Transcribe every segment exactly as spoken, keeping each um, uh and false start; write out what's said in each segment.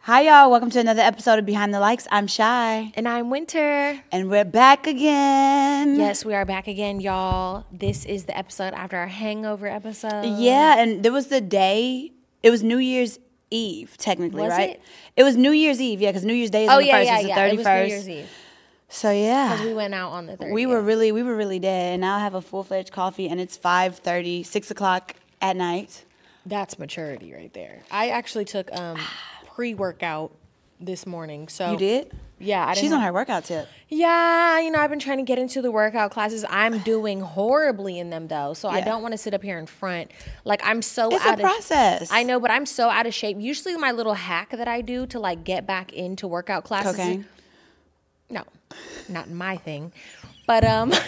Hi, y'all. Welcome to another episode of Behind the Likes. I'm Shy. And I'm Winter. And we're back again. Yes, we are back again, y'all. This is the episode after our hangover episode. Yeah, and there was the day, it was New Year's Eve, technically, was right? It? It was New Year's Eve, yeah, because New Year's Day is oh, on the yeah, first, yeah, it's the yeah. thirty-first. It was New Year's Eve. So, yeah. Because we went out on the thirtieth. We were really, we were really dead, and now I have a full-fledged coffee, and it's five thirty, six o'clock at night. That's maturity right there. I actually took um, pre-workout this morning. So You did? Yeah. I didn't She's have, on her workout tip. Yeah, you know, I've been trying to get into the workout classes. I'm doing horribly in them, though. So Yeah. I don't want to sit up here in front. Like, I'm so It's out a of process. I know, but I'm so out of shape. Usually my little hack that I do to, like, get back into workout classes. Cocaine? No, not my thing. But, um, not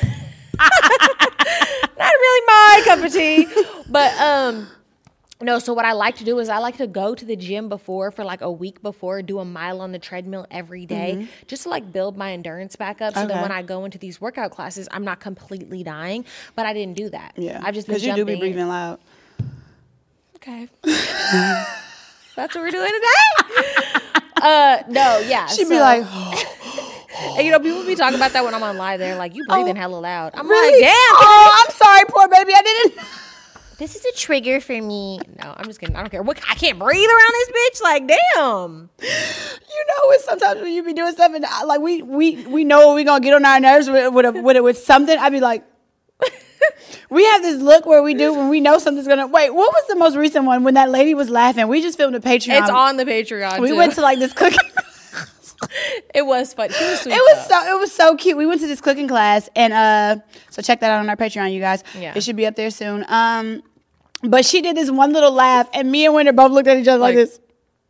really my cup of tea. But, um, no, so what I like to do is I like to go to the gym before for like a week before, do a mile on the treadmill every day, mm-hmm. just to like build my endurance back up so okay. that when I go into these workout classes, I'm not completely dying. But I didn't do that. Yeah. I've just been Because you do be in. breathing loud. Okay. That's what we're doing today? uh, no, yeah. She'd so, be like, and, you know, people be talking about that when I'm on live. They're like, you breathing oh, hella loud. I'm really? like, damn. Oh, I'm sorry, poor baby. I didn't. This is a trigger for me. No, I'm just kidding. I don't care. What, I can't breathe around this bitch. Like, damn. You know, it's sometimes when you be doing stuff and I, like we we we know we gonna get on our nerves with with, a, with, with something. I'd be like, we have this look where we do when we know something's gonna. Wait, what was the most recent one when that lady was laughing? We just filmed a Patreon. It's on the Patreon. We too. went to like this cooking. It was fun. She was sweet. It was though. so it was so cute. We went to this cooking class and uh, so check that out on our Patreon, you guys. Yeah. It should be up there soon. Um. But she did this one little laugh, and me and Winter both looked at each other like, like this.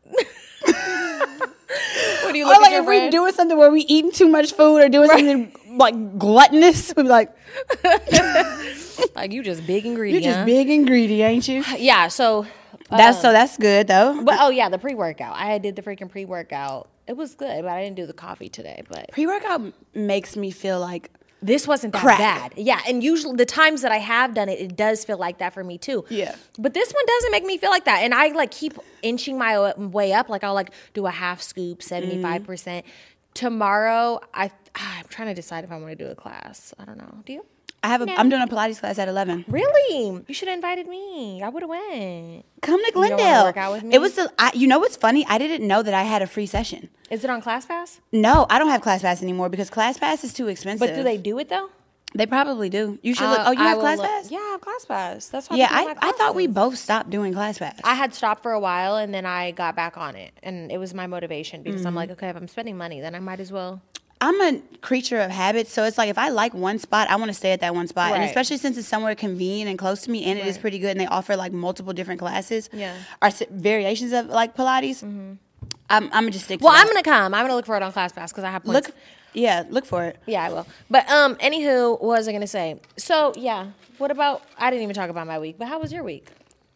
What do you or look like at if we we doing something where we eating too much food or doing right. something like gluttonous, we'd be like, like you just big and greedy. You're just huh? big and greedy, ain't you? Yeah. So that's um, so that's good though. But oh yeah, the pre workout. I did the freaking pre workout. It was good, but I didn't do the coffee today. But pre workout makes me feel like. This wasn't that Crack. bad. Yeah, and usually the times that I have done it, it does feel like that for me too. Yeah. But this one doesn't make me feel like that. And I like keep inching my way up. Like I'll like do a half scoop, seventy-five percent. Mm. Tomorrow, I, I'm trying to decide if I want to do a class. I don't know. Do you? I have a, no. I'm doing a Pilates class at eleven. Really? You should have invited me. I would have went. Come to Glendale. You don't wanna work out with me? It was the, I, you know what's funny? I didn't know that I had a free session. Is it on ClassPass? No, I don't have ClassPass anymore because ClassPass is too expensive. But do they do it though? They probably do. You should uh, look. Oh, you I have look, ClassPass? Yeah, I have ClassPass. That's why yeah. I, I, I thought we both stopped doing ClassPass. I had stopped for a while and then I got back on it, and it was my motivation because mm-hmm. I'm like, okay, if I'm spending money, then I might as well. I'm a creature of habits, so it's like if I like one spot, I want to stay at that one spot, right. and especially since it's somewhere convenient and close to me, and right. it is pretty good, and they offer like multiple different classes, yeah, or variations of like Pilates. Mm-hmm. I'm, I'm gonna just stick. to Well, that. I'm gonna come. I'm gonna look for it on ClassPass because I have points. Look, yeah, look for it. Yeah, I will. But um, anywho, what was I gonna say? So yeah, what about? I didn't even talk about my week, but how was your week?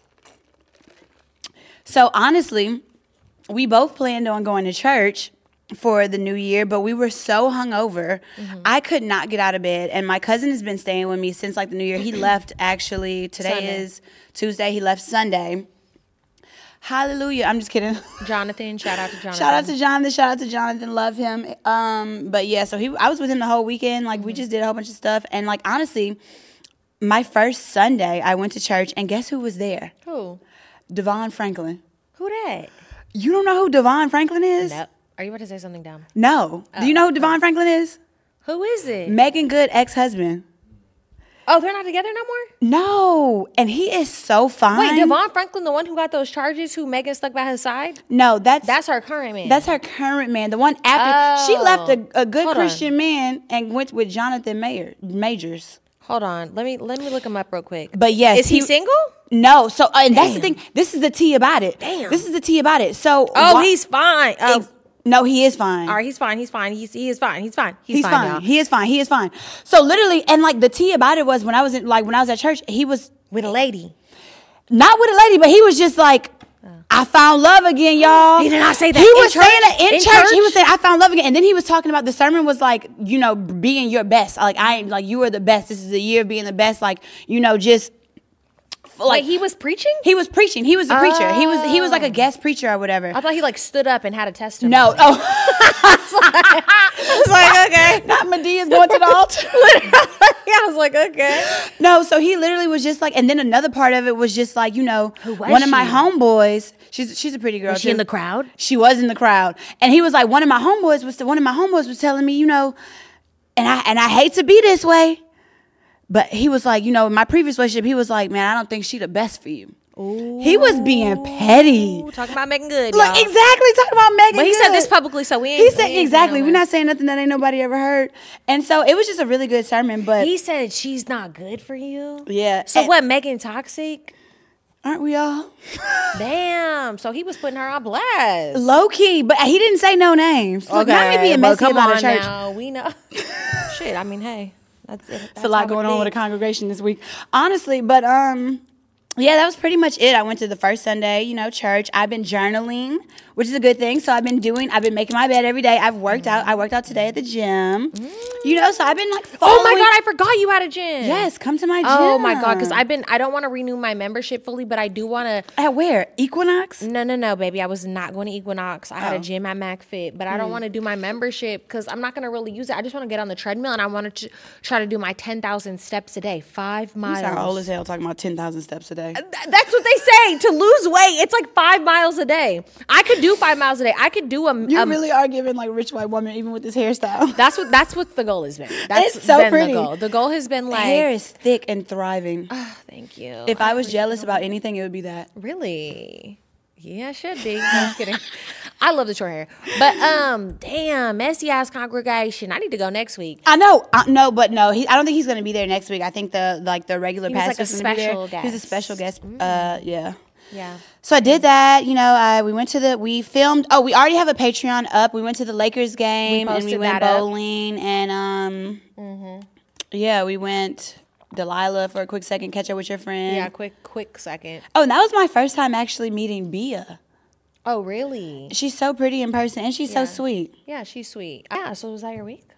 So honestly, we both planned on going to church for the new year, but we were so hungover, mm-hmm. I could not get out of bed. And my cousin has been staying with me since like the new year. He left actually. Today Sunday. is Tuesday. He left Sunday. Hallelujah. I'm just kidding. Jonathan, shout out to Jonathan. Shout out to Jonathan. Shout out to Jonathan. Love him. Um, but yeah, so he, I was with him the whole weekend. Like mm-hmm. we just did a whole bunch of stuff. And like honestly, my first Sunday, I went to church, and guess who was there? Who? Devon Franklin. Who that? You don't know who Devon Franklin is? No. Are you about to say something dumb? No. Oh, Do you know who Devon Franklin is? Who is it? Megan Good ex-husband. Oh, they're not together no more? No. And he is so fine. Wait, Devon Franklin, the one who got those charges, who Megan stuck by his side? No, that's... That's her current man. That's her current man. The one after... Oh. She left a, a good Hold Christian on. man and went with Jonathan Mayer, Majors. Hold on. Let me let me look him up real quick. But yes. Is he, he single? No. So, uh, and Damn. that's the thing. This is the tea about it. Damn. This is the tea about it. So... Oh, why, he's fine. Oh. Ex- No, he is fine. All right, he's fine. He's fine. He's he is fine. He's fine. He's, he's fine. fine. Y'all. He is fine. He is fine. So literally, and like the tea about it was when I was in, like when I was at church, he was with a lady, not with a lady, but he was just like, oh. I found love again, y'all. He did not say that. He in was church? saying that in, in church. church. He was saying, I found love again, and then he was talking about the sermon was like, you know, being your best. Like I like you are the best. This is the year of being the best. Like you know, just like Wait, he was preaching? he was preaching. He was a preacher. He was he was like a guest preacher or whatever. I thought he like stood up and had a testimony. No. Oh. I was like, okay. Not Medea's going to the altar. Yeah, I was like, okay. No, so he literally was just like, and then another part of it was just like, you know, was one of my she? homeboys. She's she's a pretty girl. Was she too. in the crowd? She was in the crowd, and he was like, one of my homeboys was one of my homeboys was telling me, you know, and I and I hate to be this way, but he was like, you know, in my previous relationship, he was like, man, I don't think she the best for you. Ooh. He was being petty. Ooh, talking about Megan Good, Like, y'all. exactly, talking about Megan But he Good. said this publicly, so we ain't. He said we ain't exactly. saying We're not saying nothing that ain't nobody ever heard, and so it was just a really good sermon. But He said she's not good for you. yeah. So and- what? Megan toxic? Aren't we all? Damn. So he was putting her on blast. Low key, but he didn't say no names. Look, not me being but messy come about on a church. now. We know. Shit. I mean, hey, that's it. It's a lot going on with a congregation this week, honestly. But um, yeah, that was pretty much it. I went to the first Sunday, you know, church. I've been journaling, which is a good thing. So I've been doing. I've been making my bed every day. I've worked mm. out. I worked out today at the gym. Mm. You know, so I've been like. Oh my god, I forgot you had a gym. Yes, come to my gym. Oh my god, because I've been. I don't want to renew my membership fully, but I do want to. At where? Equinox? No, no, no, baby. I was not going to Equinox. I oh. had a gym at McFit, but I don't mm. want to do my membership because I'm not going to really use it. I just want to get on the treadmill and I wanted to try to do my ten thousand steps a day, five miles. You sound old as hell talking about ten thousand steps a day. That's what they say. To lose weight, it's like five miles a day. I could do five miles a day. I could do a. You a, really are giving like rich white woman even with this hairstyle. That's what. That's what the goal has been. That's it's so been pretty. The goal. The goal has been like the hair is thick and thriving. Oh, thank you. If I, I was jealous about anything, it would be that. Really? Yeah, should be. No, I'm kidding. I love the short hair, but um, damn, messy ass congregation. I need to go next week. I know, I, no, but no, he. I don't think he's going to be there next week. I think the like the regular pastor's like going to be there. Guest. He's a special guest. Mm. Uh, yeah. Yeah. So I did that. You know, I we went to the we filmed. Oh, we already have a Patreon up. We went to the Lakers game we and we went that bowling up. and um, mm-hmm. yeah, we went. Delilah for a quick second, catch up with your friend. Yeah, quick, quick second. Oh, and that was my first time actually meeting Bia. Oh, really? She's so pretty in person, and she's yeah. so sweet. Yeah, she's sweet. Yeah, so was that your week?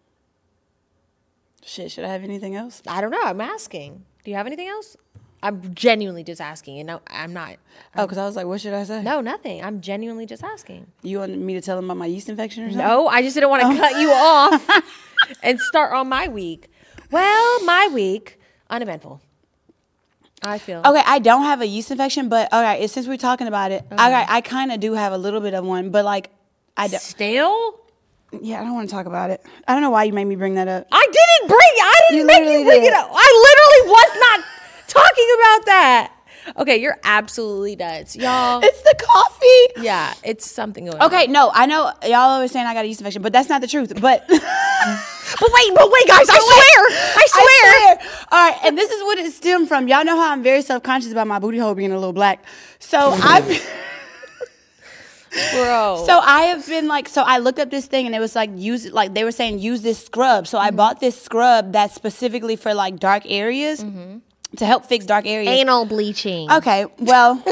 Shit, should I have anything else? I don't know. I'm asking. Do you have anything else? I'm genuinely just asking, and no, I'm not. Oh, because I was like, what should I say? No, nothing. I'm genuinely just asking. You want me to tell them about my yeast infection or something? No, I just didn't want to oh. cut you off and start on my week. Well, my week, uneventful. I feel. Okay, I don't have a yeast infection, but all right, since we're talking about it, okay, I, I kind of do have a little bit of one, but like, I don't. Still? Yeah, I don't want to talk about it. I don't know why you made me bring that up. I didn't bring it. I didn't you make you bring did. it up. I literally was not talking about that. Okay, you're absolutely nuts, y'all. It's the coffee. Yeah, it's something going okay, on. Okay, no, I know y'all always saying I got a yeast infection, but that's not the truth. But But wait, but wait, guys, I swear. I swear. I swear. All right, and this is what it stemmed from. Y'all know how I'm very self-conscious about my booty hole being a little black. So I've Bro. So I have been like, so I looked up this thing and it was like, use it, like they were saying, use this scrub. So mm-hmm. I bought this scrub that's specifically for like dark areas mm-hmm. to help fix dark areas. Anal bleaching. Okay, well.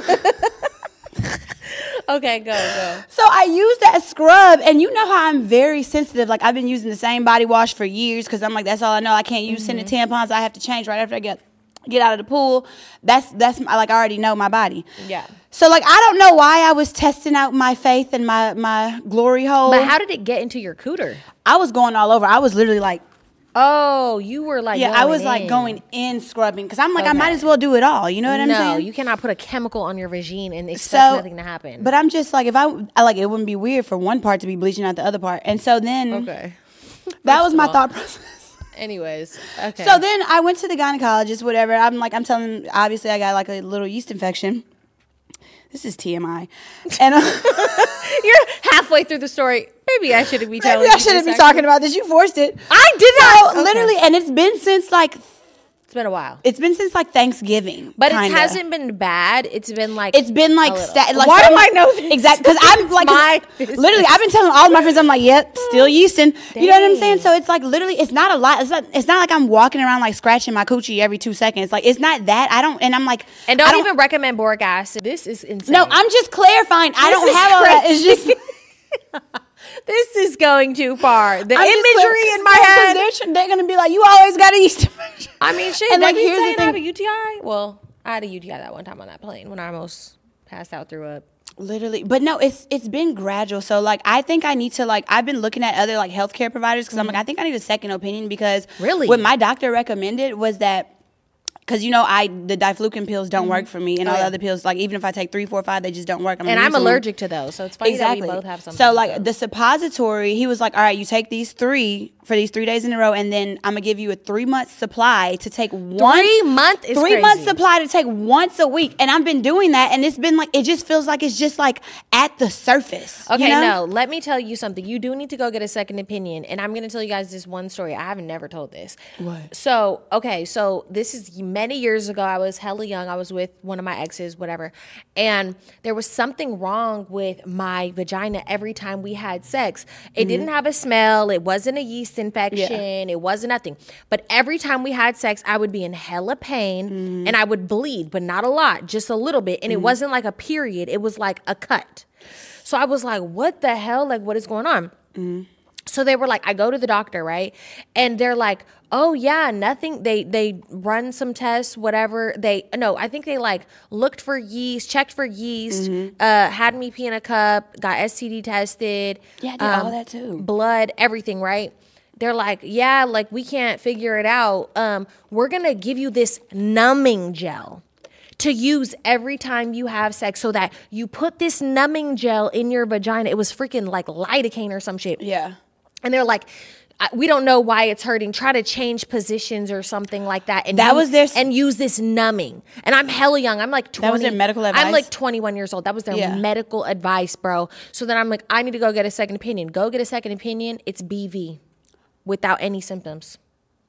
Okay, go, go. So I use that scrub, and you know how I'm very sensitive. Like, I've been using the same body wash for years because I'm like, that's all I know. I can't use mm-hmm. scented tampons. I have to change right after I get get out of the pool. That's, that's my, like, I already know my body. Yeah. So, like, I don't know why I was testing out my faith and my, my glory hole. But how did it get into your cooter? I was going all over. I was literally like, oh, you were like, yeah, I was in. like going in scrubbing because I'm like, okay. I might as well do it all. You know what I'm no, saying? No, you cannot put a chemical on your vagine and expect so, nothing to happen. But I'm just like, if I, I like, it wouldn't be weird for one part to be bleaching out the other part. And so then, okay, that was my all. thought process. Anyways, okay. So then I went to the gynecologist, whatever. I'm like, I'm telling him, obviously I got like a little yeast infection. This is T M I. And uh, you're halfway through the story. Maybe I shouldn't be telling Maybe I shouldn't be actually. talking about this. You forced it. I did not. So, okay. Literally, and it's been since like... It's been a while. It's been since like Thanksgiving. But kinda. It hasn't been bad. It's been like... It's been like... Sta- like Why do I know this? Exactly. Because I'm like... my literally, I've been telling all of my friends, I'm like, yep, still yeasting. Dang. You know what I'm saying? So it's like literally, it's not a lot. It's not, it's not like I'm walking around like scratching my coochie every two seconds. Like, it's not that. I don't... And I'm like... And don't, I don't even recommend boric acid. This is insane. No, I'm just clarifying. This I don't have all that. It's just... This is going too far. The I'm imagery in my head. They're, they're going to be like, you always got a yeast infection. I mean, shit. And like, like, here's the saying thing. I have a U T I? Well, I had a U T I that one time on that plane when I almost passed out, threw up. Literally. But no, it's it's been gradual. So like I think I need to like I've been looking at other like healthcare providers because mm-hmm. I'm like I think I need a second opinion because really what my doctor recommended was that because you know I the diflucan pills don't mm-hmm. work for me and oh, all the yeah. other pills like even if I take three, four, five they just don't work. I'm and I'm allergic to those, so it's funny exactly. that we both have something. So like the suppository, he was like, all right, you take these three for these three days in a row, and then I'm gonna give you a three month supply to take one three month is three crazy. month supply to take once a week, and I've been doing that, and it's been like it just feels like it's just like at the surface. Okay, you know? no, let me tell you something. You do need to go get a second opinion, and I'm gonna tell you guys this one story. I have never told this. What? So okay, so this is many years ago. I was hella young. I was with one of my exes, whatever, and there was something wrong with my vagina every time we had sex. It mm-hmm. didn't have a smell. It wasn't a yeast infection. Yeah. It wasn't nothing. But every time we had sex, I would be in hella pain mm-hmm. and I would bleed, but not a lot, just a little bit. And mm-hmm. it wasn't like a period. It was like a cut. So I was like, what the hell? Like, what is going on? Mm-hmm. So they were like, I go to the doctor, right? And they're like, oh yeah, nothing. They they run some tests, whatever. They no, I think they like looked for yeast, checked for yeast, mm-hmm. uh, had me pee in a cup, got S T D tested. Yeah, I did um, all that too. Blood, everything, right? They're like, yeah, like we can't figure it out. Um, we're gonna give you this numbing gel to use every time you have sex so that you put this numbing gel in your vagina. It was freaking like lidocaine or some shit. Yeah. And they're like, we don't know why it's hurting. Try to change positions or something like that. And that use, was their and use this numbing. And I'm hella young. I'm like twenty. That was their medical advice. I'm like twenty-one years old. That was their yeah. medical advice, bro. So then I'm like, I need to go get a second opinion. Go get a second opinion. It's B V without any symptoms.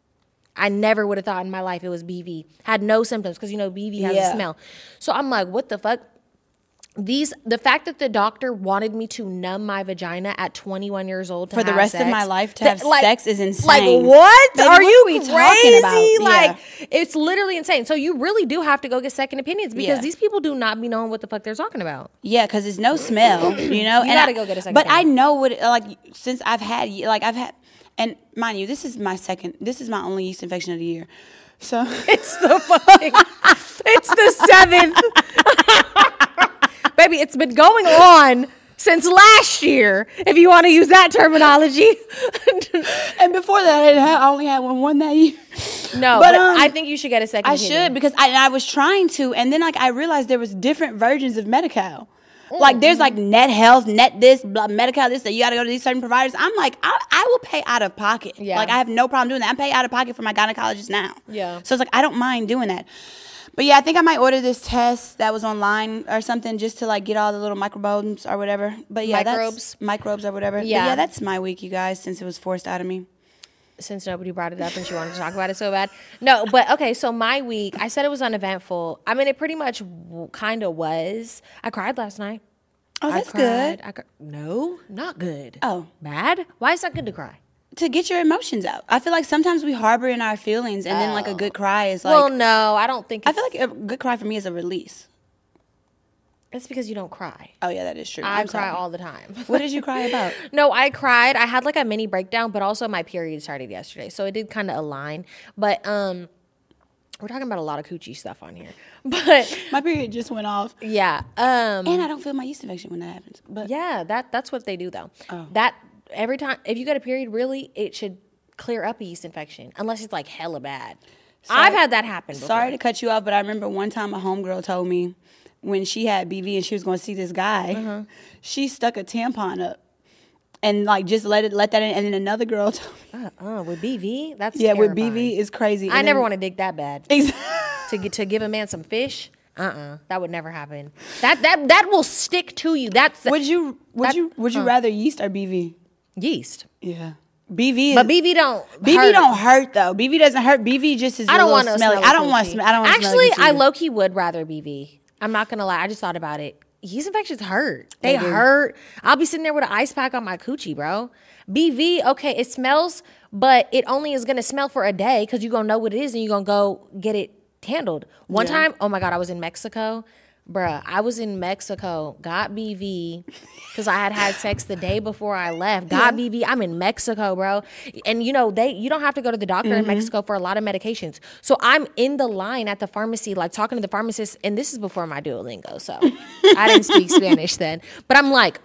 I never would have thought in my life it was B V. Had no symptoms because you know B V has yeah. a smell. So I'm like, what the fuck? These the fact that the doctor wanted me to numb my vagina at twenty-one years old to for the have rest sex, of my life to have like, sex is insane. Like what? Baby, are what you are we crazy? talking about? Like yeah. it's literally insane. So you really do have to go get second opinions because yeah. these people do not be knowing what the fuck they're talking about. Yeah, because there's no smell, you know. You and gotta I, go get a second. But opinion. I know what like since I've had like I've had, and mind you, this is my second. This is my only yeast infection of the year. So it's the fucking. It's the seventh. Baby, it's been going on since last year, if you want to use that terminology. And before that, I, had, I only had one, one that year. No, but, but um, I think you should get a second I opinion. should, because I, I was trying to, and then like I realized there was different versions of Medi-Cal. Mm. Like there's like Net Health, Net this, blah, Medi-Cal this, that you got to go to these certain providers. I'm like, I, I will pay out of pocket. Yeah. Like I have no problem doing that. I'm paying out of pocket for my gynecologist now. Yeah. So it's like, I don't mind doing that. But yeah, I think I might order this test that was online or something just to like get all the little microbes or whatever. But yeah, microbes. that's microbes or whatever. Yeah. But yeah, that's my week, you guys, since it was forced out of me. Since nobody brought it up and she wanted to talk about it so bad. No, but okay, so my week, I said it was uneventful. I mean, it pretty much w- kind of was. I cried last night. Oh, that's I cried. good. I cr- no, not good. Oh. Bad? Why is that good to cry? To get your emotions out. I feel like sometimes we harbor in our feelings and oh. then like a good cry is like. Well, no, I don't think it's, I feel like a good cry for me is a release. It's because you don't cry. Oh, yeah, that is true. I I'm cry sorry. all the time. What did you cry about? No, I cried. I had like a mini breakdown, but also my period started yesterday. So it did kind of align. But um, we're talking about a lot of coochie stuff on here. But my period just went off. Yeah. Um, and I don't feel my yeast infection when that happens. But yeah, that that's what they do though. Oh. That every time, if you get a period, really, it should clear up a yeast infection. Unless it's like hella bad. Sorry, I've had that happen before. Sorry to cut you off, but I remember one time a homegirl told me, when she had B V and she was going to see this guy, uh-huh. she stuck a tampon up and like just let it let that in. And then another girl told me, uh, uh with B V, that's yeah, terrifying. with B V is crazy. I and never then, want to dig that bad. Exactly. to get to give a man some fish, uh, uh-uh, uh, that would never happen. That that that will stick to you. That's would you would that, you would you uh, rather yeast or B V? Yeast. Yeah. B V, is, but B V don't. B V hurt. don't hurt though. B V doesn't hurt. B V just is. I don't want to smell. I don't want to smell. I don't want Actually, I low key would rather B V. I'm not gonna lie. I just thought about it. Yeast infections hurt. They, they hurt. I'll be sitting there with an ice pack on my coochie, bro. B V, okay, it smells, but it only is gonna smell for a day because you're gonna know what it is and you're gonna go get it handled. One yeah. time, oh my God, I was in Mexico. Bruh, I was in Mexico, got B V, because I had had sex the day before I left. Got yeah. B V. I'm in Mexico, bro. And, you know, they you don't have to go to the doctor mm-hmm. in Mexico for a lot of medications. So I'm in the line at the pharmacy, like, talking to the pharmacist. And this is before my Duolingo, so I didn't speak Spanish then. But I'm like,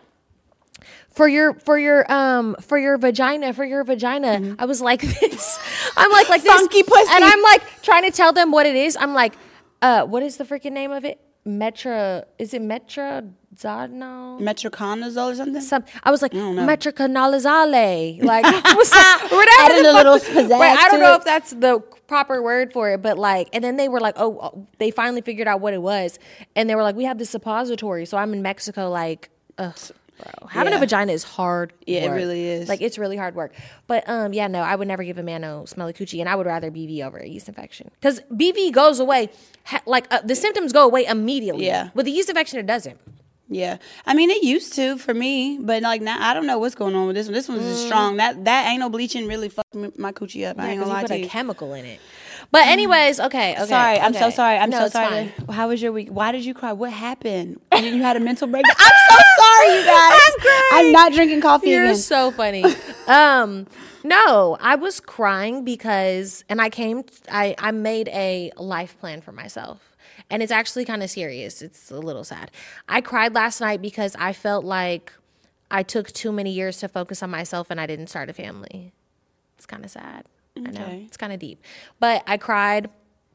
for your for your um for your vagina for your vagina mm-hmm. I was like this I'm like like this funky pussy, and I'm like trying to tell them what it is. I'm like, uh what is the freaking name of it? Metra is it metrazodone? Metroconazole or something? Some I was like metroconazole, like I was like, whatever. Adding a little pizzazz. Right, I don't know it. if that's the proper word for it, but like, and then they were like, oh, they finally figured out what it was, and they were like, we have this suppository. So I'm in Mexico, like, ugh. Bro, having yeah. a vagina is hard yeah, work. It really is. Like, it's really hard work. But, um, yeah, no, I would never give a man no smelly coochie, and I would rather B V over a yeast infection. Because B V goes away, ha- like, uh, the symptoms go away immediately. Yeah. With the yeast infection, it doesn't. Yeah. I mean, it used to for me, but, like, now I don't know what's going on with this one. This one's mm. just strong. That that anal bleaching really fucked my coochie up. Yeah, I ain't gonna lie you to put you. a chemical in it. But anyways, okay, okay. Sorry, I'm okay. so sorry. I'm no, so it's sorry. Fine. How was your week? Why did you cry? What happened? You had a mental breakdown. I'm so sorry, you guys. I'm crying. I'm not drinking coffee You're again. so funny. um, no, I was crying because, and I came, I, I made a life plan for myself. And it's actually kind of serious. It's a little sad. I cried last night because I felt like I took too many years to focus on myself and I didn't start a family. It's kind of sad. Okay. I know. It's kind of deep. But I cried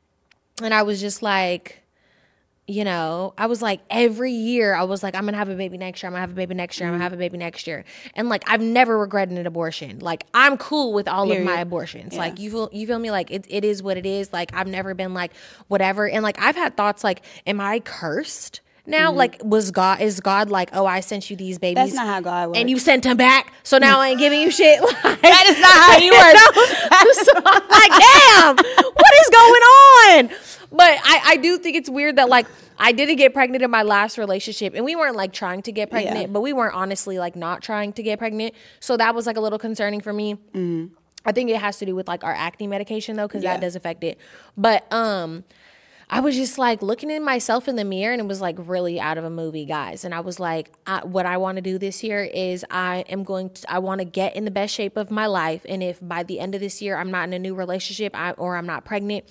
and I was just like, you know, I was like, every year I was like, I'm going to have a baby next year. I'm going to have a baby next year. I'm going to have a baby next year. And like, I've never regretted an abortion. Like, I'm cool with all Period. Of my abortions. Yeah. Like, you feel, you feel me? Like, it, it is what it is. Like, I've never been like, whatever. And like, I've had thoughts like, am I cursed? Now, mm-hmm. like, was God, is God like, oh, I sent you these babies. That's not how God works. And you sent them back, so now I ain't giving you shit. Like, that is not how He works. So I'm like, damn, what is going on? But I, I do think it's weird that, like, I didn't get pregnant in my last relationship. And we weren't, like, trying to get pregnant. Yeah. But we weren't honestly, like, not trying to get pregnant. So that was, like, a little concerning for me. Mm-hmm. I think it has to do with, like, our acne medication, though, because yeah. that does affect it. But, um... I was just like looking at myself in the mirror and it was like really out of a movie, guys. And I was like, I, what I want to do this year is I am going to, I want to get in the best shape of my life. And if by the end of this year, I'm not in a new relationship I, or I'm not pregnant,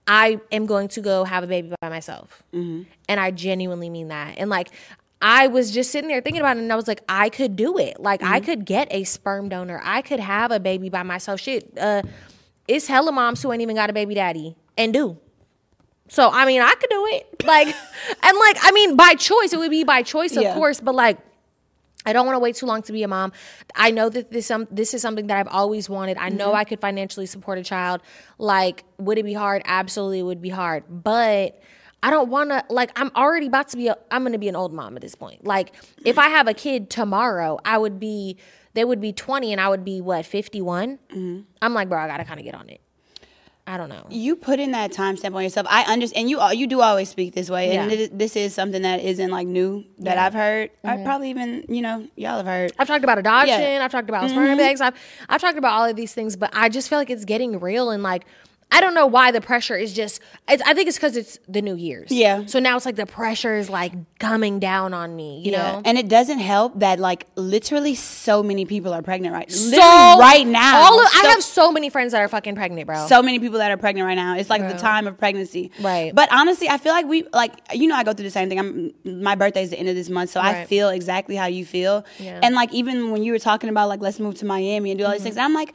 I am going to go have a baby by myself. Mm-hmm. And I genuinely mean that. And like, I was just sitting there thinking about it and I was like, I could do it. Like mm-hmm. I could get a sperm donor. I could have a baby by myself. Shit, uh, it's hella moms who ain't even got a baby daddy and do. So, I mean, I could do it. Like, and like, I mean, by choice, it would be by choice, of yeah. course. But like, I don't want to wait too long to be a mom. I know that this, um, this is something that I've always wanted. I know mm-hmm. I could financially support a child. Like, would it be hard? Absolutely, it would be hard. But I don't want to, like, I'm already about to be, a, I'm going to be an old mom at this point. Like, if I have a kid tomorrow, I would be, they would be twenty and I would be, what, fifty-one? Mm-hmm. I'm like, bro, I got to kind of get on it. I don't know. You put in that timestamp on yourself. I understand. And you you do always speak this way. Yeah. And this is something that isn't like new that yeah. I've heard. Mm-hmm. I probably even, you know, y'all have heard. I've talked about adoption. Yeah. I've talked about mm-hmm. sperm banks. I've, I've talked about all of these things. But I just feel like it's getting real and like, I don't know why the pressure is just, it's, I think it's because it's the New Year's. Yeah. So now it's like the pressure is like coming down on me, you yeah. know? And it doesn't help that like literally so many people are pregnant right so, literally right now. All of, so, I have so many friends that are fucking pregnant, bro. So many people that are pregnant right now. It's like bro. the time of pregnancy. Right. But honestly, I feel like we, like, you know, I go through the same thing. I'm, my birthday is the end of this month, so right. I feel exactly how you feel. Yeah. And like even when you were talking about like, let's move to Miami and do all mm-hmm. these things, I'm like,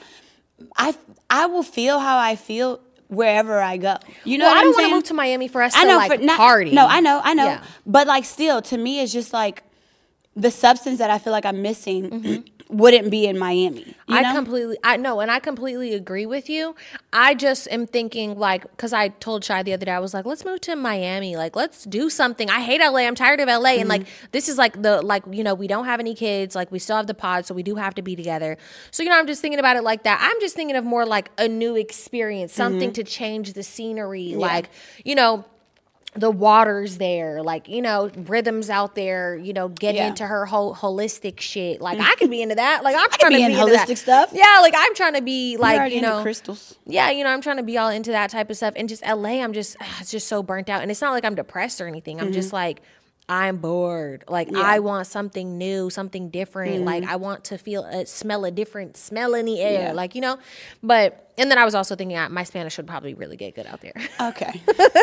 I, I will feel how I feel wherever I go. You know well, what I I'm don't saying? want to move to Miami for us to I know, like for, not, party. No, I know, I know. Yeah. But like still, to me, it's just like the substance that I feel like I'm missing mm-hmm. wouldn't be in Miami. You I know? completely, I know, and I completely agree with you. I just am thinking like, because I told Shai the other day, I was like, let's move to Miami. Like, let's do something. I hate L A. I'm tired of L A. Mm-hmm. And like, this is like the, like, you know, we don't have any kids. Like, we still have the pod, so we do have to be together. So, you know, I'm just thinking about it like that. I'm just thinking of more like a new experience, something mm-hmm. to change the scenery. Yeah. Like, you know, the water's there, like, you know, rhythms out there, you know, getting Yeah. into her whole holistic shit. Like, I could be into that. Like, I'm I trying could be to in be into that holistic stuff. Yeah, like I'm trying to be like, You're already you into know, crystals. yeah, you know, I'm trying to be all into that type of stuff. And just L A, I'm just, it's just so burnt out. And it's not like I'm depressed or anything. I'm just like, I'm bored. Like, Yeah. I want something new, something different. Like, I want to feel, uh, smell a different smell in the air. Yeah. Like, you know, but, and then I was also thinking, uh, my Spanish would probably really get good out there. Okay.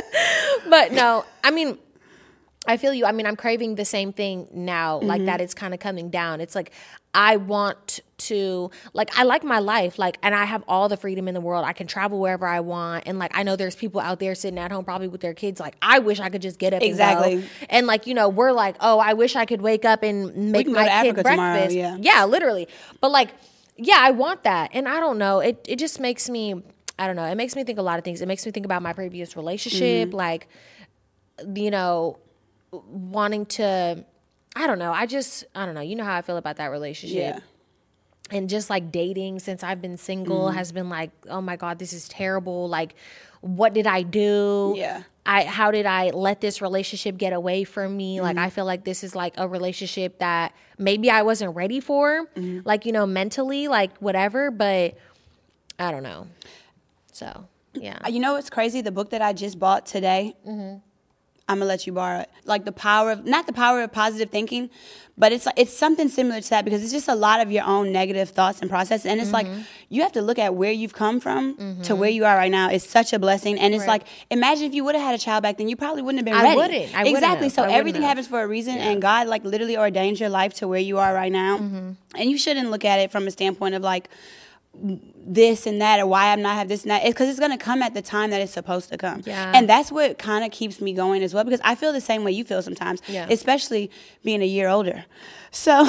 But no, I mean, I feel you. I mean, I'm craving the same thing now, like Mm-hmm. that it's kind of coming down. It's like, I want to, like, I like my life, like, and I have all the freedom in the world. I can travel wherever I want. And like, I know there's people out there sitting at home probably with their kids. Like, I wish I could just get up Exactly. and go. And like, you know, we're like, oh, I wish I could wake up and make can go my to kid Africa tomorrow, breakfast. yeah. Yeah, literally. But like, yeah, I want that. And I don't know. It, it just makes me, I don't know. It makes me think a lot of things. It makes me think about my previous relationship. Mm-hmm. Like, you know, wanting to, I don't know. I just, I don't know. You know how I feel about that relationship. Yeah. And just like dating since I've been single Mm-hmm. has been like, oh my God, this is terrible. Like, what did I do? Yeah. I, how did I let this relationship get away from me? Mm-hmm. Like, I feel like this is like a relationship that maybe I wasn't ready for, Mm-hmm. like, you know, mentally, like whatever, but I don't know. So, yeah. You know what's crazy? The book that I just bought today, I'm gonna let you borrow it. Like the power of, not the power of positive thinking, but it's like, it's something similar to that because it's just a lot of your own negative thoughts and processes. And it's like, you have to look at where you've come from to where you are right now. It's such a blessing. And it's Right. like, imagine if you would have had a child back then, you probably wouldn't have been I ready. wouldn't. I wouldn't exactly. have. So I wouldn't everything have. happens for a reason, and God like literally ordains your life to where you are right now. And you shouldn't look at it from a standpoint of like, this and that, or why I'm not have this and that. It's because it's going to come at the time that it's supposed to come. Yeah. And that's what kind of keeps me going as well, because I feel the same way you feel sometimes, Yeah. especially being a year older. So,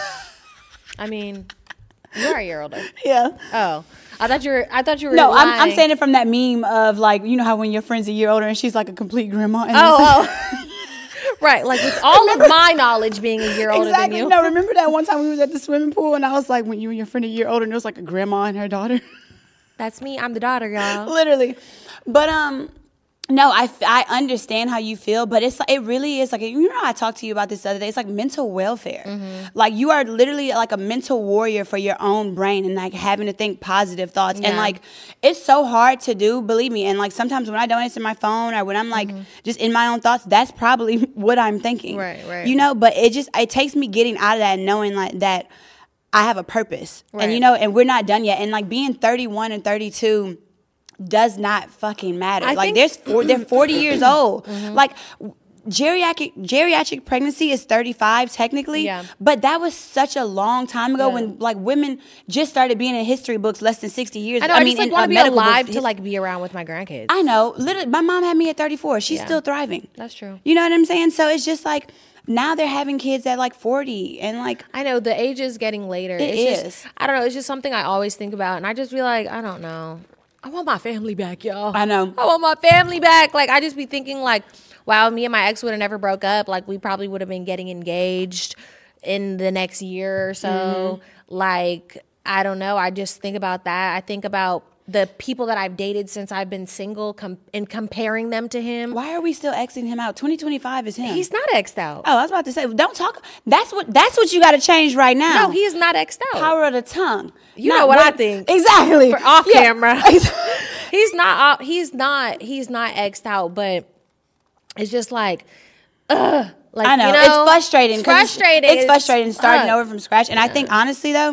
I mean, you are a year older. yeah. Oh, I thought you were, I thought you were No, I'm, I'm lying. saying it from that meme of like, you know how when your friend's a year older and she's like a complete grandma. And Oh, oh. Right, like with all of my knowledge being a year older exactly. than you. No, remember that one time we was at the swimming pool and I was like, when you and your friend a year older, and there was like a grandma and her daughter. That's me. I'm the daughter, y'all. Literally. But um no, I, f- I understand how you feel, but it's like, it really is like, you know, I talked to you about this the other day. It's like mental welfare. Mm-hmm. Like you are literally like a mental warrior for your own brain and like having to think positive thoughts. Yeah. And like, it's so hard to do, believe me. And like sometimes when I don't answer my phone or when I'm like just in my own thoughts, that's probably what I'm thinking. Mm-hmm. Right, right. You know, but it just, it takes me getting out of that and knowing like that I have a purpose. And Right. you know, and we're not done yet. And like being thirty-one and thirty-two does not fucking matter. I like think- there's four, they're forty years old. Like geriatric geriatric pregnancy is thirty-five technically, Yeah. but that was such a long time ago Yeah. when like women just started being in history books less than sixty years. I know. I, mean, just like in, want uh, to be medical alive books. to like be around with my grandkids. I know. Literally, my mom had me at thirty-four. She's Yeah. still thriving. That's true. You know what I'm saying? So it's just like now they're having kids at like forty and like I know the age is getting later. It it's is. Just, I don't know. It's just something I always think about, and I just be like, I don't know. I want my family back, y'all. I know. I want my family back. Like I just be thinking, like, wow, me and my ex would have never broke up. Like we probably would have been getting engaged in the next year or so. Mm-hmm. Like I don't know. I just think about that. I think about the people that I've dated since I've been single, com- and comparing them to him. why are we still Xing him out? twenty twenty-five is him. He's not exed out. Oh, I was about to say, don't talk. That's what that's what you got to change right now. No, he is not exed out. Power of the tongue. You Not know what I think. Exactly. For off Yeah. camera. He's not. He's not. He's not exed out. But it's just like, ugh. Like I know. you know, It's frustrating. It's 'cause frustrating. It's, frustrating starting ugh. over from scratch. And I think honestly though,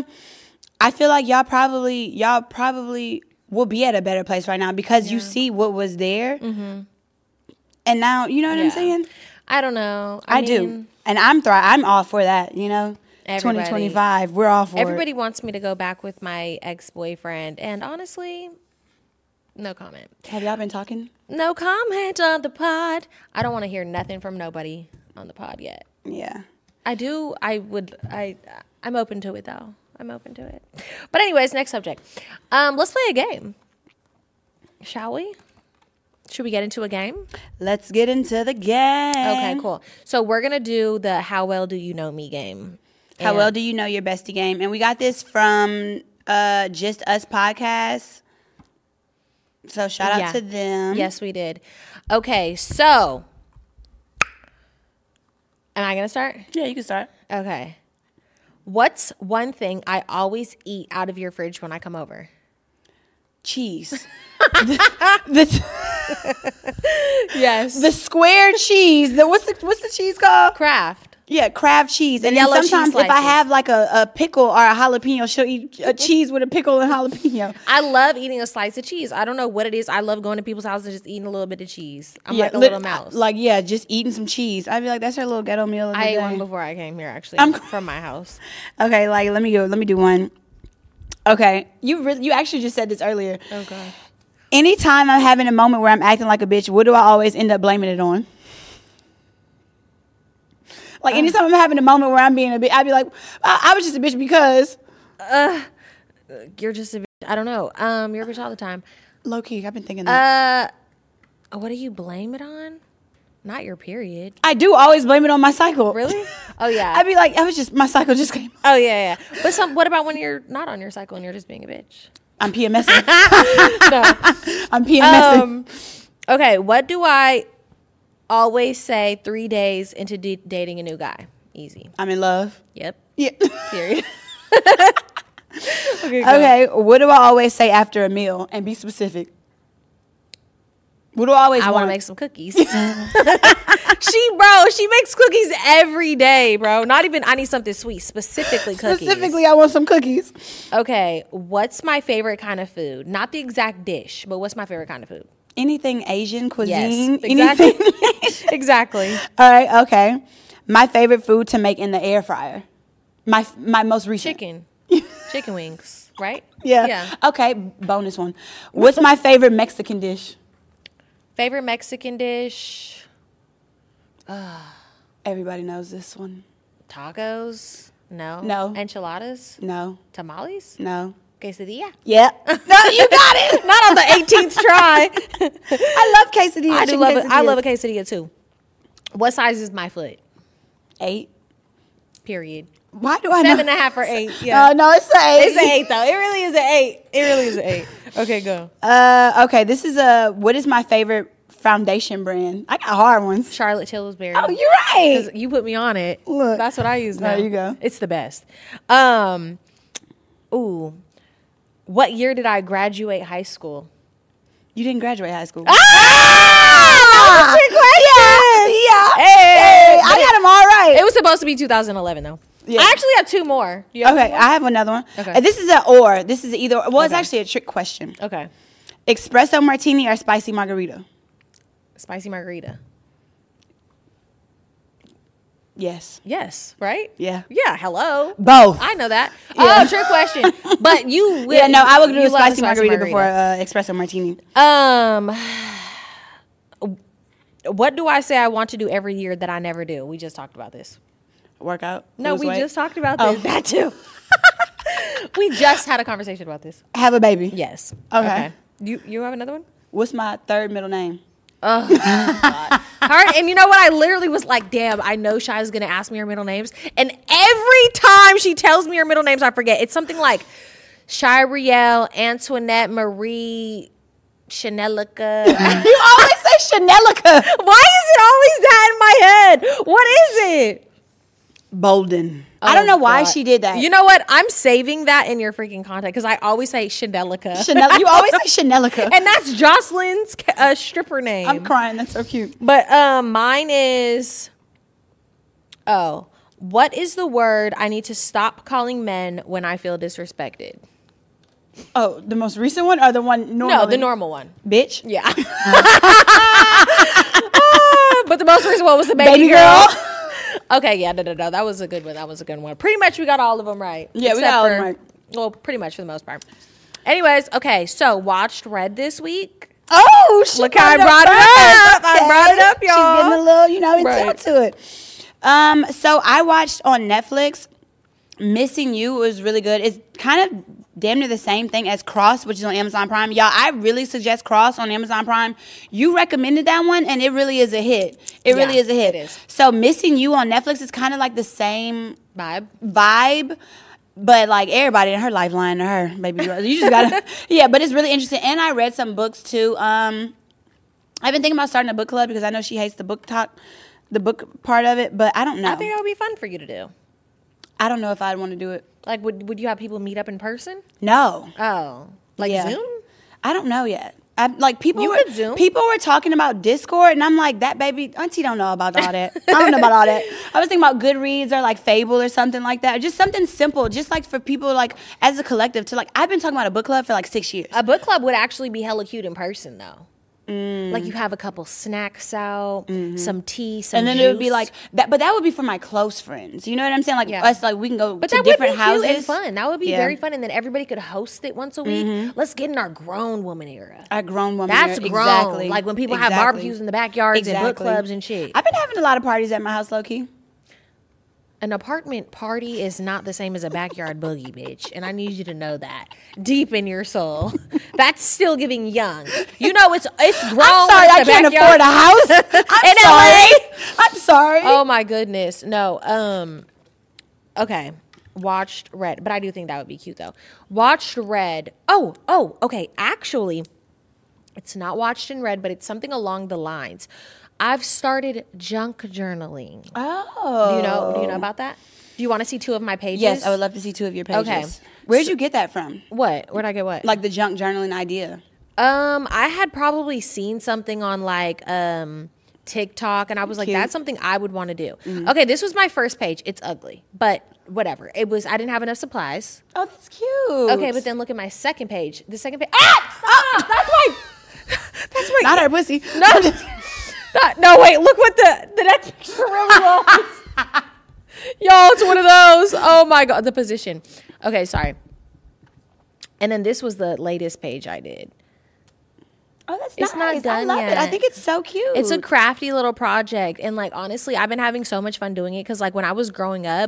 I feel like y'all probably y'all probably will be at a better place right now because you see what was there, and now you know what I'm Yeah. saying. I don't know. I, I, do, mean, and I'm thri- I'm all for that. You know, Everybody. twenty twenty-five, we're all for Everybody it. wants me to go back with my ex boyfriend, and honestly, no comment. Have y'all been talking? No comment on the pod. I don't want to hear nothing from nobody on the pod yet. Yeah. I do. I would. I. I'm open to it though. I'm open to it. But anyways, next subject. Um, let's play a game. Shall we? Should we get into a game? Let's get into the game. Okay, cool. So we're gonna do the "How well do you know me" game. How And- well do you know your bestie game? And we got this from uh, Just Us Podcast. So shout out Yeah. to them. Yes, we did. Okay, so Am I gonna start? Yeah, you can start. Okay. What's one thing I always eat out of your fridge when I come over? Cheese. the, the, Yes. the square cheese. The what's the what's the cheese called? Kraft. Yeah, Kraft cheese. The And then yellow cheese sometimes if I slices. have like a, a pickle or a jalapeno, she'll eat a cheese with a pickle and jalapeno. I love eating a slice of cheese. I don't know what it is. I love going to people's houses and just eating a little bit of cheese. I'm yeah, like a lit- little mouse. Like yeah, just eating some cheese. I'd be like, that's her little ghetto meal. Of the I ate day. one before I came here, actually, I'm- from my house. Okay, like let me go. Let me do one. Okay, you really, you actually just said this earlier. Oh god. Anytime I'm having a moment where I'm acting like a bitch, what do I always end up blaming it on? Like anytime I'm having a moment where I'm being a bitch, I'd be like, I, I was just a bitch because. You're just a bitch. I don't know. Um, you're a bitch all the time. Low key, I've been thinking that. Uh, what do you blame it on? Not your period. I do always blame it on my cycle. Really? Oh yeah. I'd be like, I was just my cycle just came. Oh yeah, yeah. But some. What about when you're not on your cycle and you're just being a bitch? I'm PMSing. No. I'm PMSing. Um, okay. What do I always say three days into d- dating a new guy? Easy. I'm in love. Yep. Yeah. Period. Okay. Go. Okay. What do I always say after a meal? And be specific. What do I always I want want? to make some cookies. she, bro, she makes cookies every day, bro. Not even, I need something sweet, specifically cookies. Specifically, I want some cookies. Okay, what's my favorite kind of food? Not the exact dish, but what's my favorite kind of food? Anything Asian Yes, cuisine. exactly. Anything. Exactly. All right. Okay. My favorite food to make in the air fryer. My my most recent. Chicken. Chicken wings, right? Yeah. Yeah. Okay. Bonus one. What's my favorite Mexican dish? Favorite Mexican dish? Everybody knows this one. Tacos? No. No. Enchiladas? No. Tamales? No. Quesadilla? Yeah. No, you got it. Not on the eighteenth try. I love quesadillas. I do chicken love it. I quesadillas. love a quesadilla too. What size is my foot? Eight. Period. Why do I Seven know? and a half or eight. Yeah. Uh, no, it's an eight. It's an eight though. It really is an eight. It really is an eight. Okay, go. Uh, okay, this is a. What is my favorite foundation brand? I got hard ones. Charlotte Tilbury. Oh, you're right. 'Cause you put me on it. Look. That's what I use now. There you go. It's the best. Um, ooh, what year did I graduate high school? You didn't graduate high school. Ah, Yeah, yeah. Hey, Hey, I got them all right. It was supposed to be two thousand eleven though. Yeah. I actually have two more. Do you have Okay, two more? I have another one. Okay. Uh, This is a or. This is either. Well, it's Okay. actually a trick question. Okay. Espresso martini or spicy margarita? Spicy margarita. Yes. Yes. Right. Yeah. Yeah. Hello. Both. I know that. Yeah. Oh, trick question. But you. Will, Yeah, no, I would do you a love spicy, margarita, before uh, espresso martini. Um, what do I say I want to do every year that I never do? We just talked about this. Workout. No, lose we weight. just talked about Oh. this. That too. We just had a conversation about this. have a baby. Yes. Okay. You you have another one? What's my third middle name? Oh, God. Hard. And you know what? I literally was like, damn, I know Shai's going to ask me her middle names. And every time she tells me her middle names, I forget. It's something like Shai Riel, Antoinette Marie, Chanelica. You always say Chanelica. Why is it always that in my head? What is it? Bolden. I don't know Oh, why God. she did that. You know what? I'm saving that in your freaking content because I always say Chanelica. Chanel. You always say Chanelica. And that's Jocelyn's uh, stripper name. I'm crying. That's so cute. But um, mine is, oh, what is the word I need to stop calling men when I feel disrespected? Oh, the most recent one or the one normal? No, the normal one. Bitch. Yeah. Ah, but the most recent one was the baby, Baby girl. girl. Okay, yeah, no, no, no. That was a good one. That was a good one. Pretty much we got all of them right. Yeah, we except got all of for- them right. Well, pretty much for the most part. Anyways, okay, so watched Red this week. Oh, she Look how I brought brought it up. first. I brought it up, y'all. She's getting a little, you know, Right. into it. Um, so I watched on Netflix. Missing You was really good. It's kind of damn near the same thing as Cross, which is on Amazon Prime. Y'all, I really suggest Cross on Amazon Prime. You recommended that one, and it really is a hit. It really Yeah, is a hit. it is. So Missing You on Netflix is kind of like the same Vibe. vibe, but like everybody in her lifeline to her, baby. You just gotta, yeah. But it's really interesting. And I read some books too. Um, I've been thinking about starting a book club because I know she hates the book talk. the book part of it, but I don't know. I think that would be fun for you to do. I don't know if I'd want to do it. Like, would would you have people meet up in person? No. Oh, like Yeah. Zoom? I don't know yet. I, like people You were could Zoom. people were talking about Discord, and I'm like, that baby auntie don't know about all that. I don't know about all that. I was thinking about Goodreads or like Fable or something like that, just something simple, just like for people like as a collective to like. I've been talking about a book club for like six years. A book club would actually be hella cute in person, though. Mm. Like you have a couple snacks out, mm-hmm. some tea, some and then juice. it would be like that, but that would be for my close friends. You know what I'm saying? Like Yeah. us, like we can go But to that different would be houses. cute and fun. That would be Yeah. very fun, and then everybody could host it once a week. Mm-hmm. Let's get in our grown woman era. Our grown woman. That's era. grown. Exactly. Like when people Exactly. have barbecues in the backyards and book Exactly. clubs and shit. I've been having a lot of parties at my house, low key. An apartment party is not the same as a backyard boogie, bitch. And I need you to know that deep in your soul. That's still giving young. You know, it's it's grown. I'm sorry, it's I the can't backyard. afford a house. I'm In sorry. L A? I'm sorry. Oh my goodness. No. Um. Okay. Watched Red, but I do think that would be cute though. Watched Red. Oh, oh, okay. Actually, it's not watched in Red, but it's something along the lines. I've started junk journaling. Oh. Do you know? Do you know about that? Do you want to see two of my pages? Yes, I would love to see two of your pages. Okay. Where'd you get that from? What? Where'd I get what? Like the junk journaling idea. Um, I had probably seen something on like um TikTok, and I was like, Cute. that's something I would want to do. Okay, this was my first page. It's ugly, but whatever. It was. I didn't have enough supplies. Oh, that's cute. Okay, but then look at my second page. The second page. Ah! Ah! That's my. That's my. Not our pussy. No, not, no, wait. Look what the the next picture really was. Y'all, it's one of those. Oh my god, the position. Okay, sorry. And then this was the latest page I did. Oh, that's It's not nice. done I love yet. it. I think it's so cute. It's a crafty little project. And like, honestly, I've been having so much fun doing it. Cause like when I was growing up,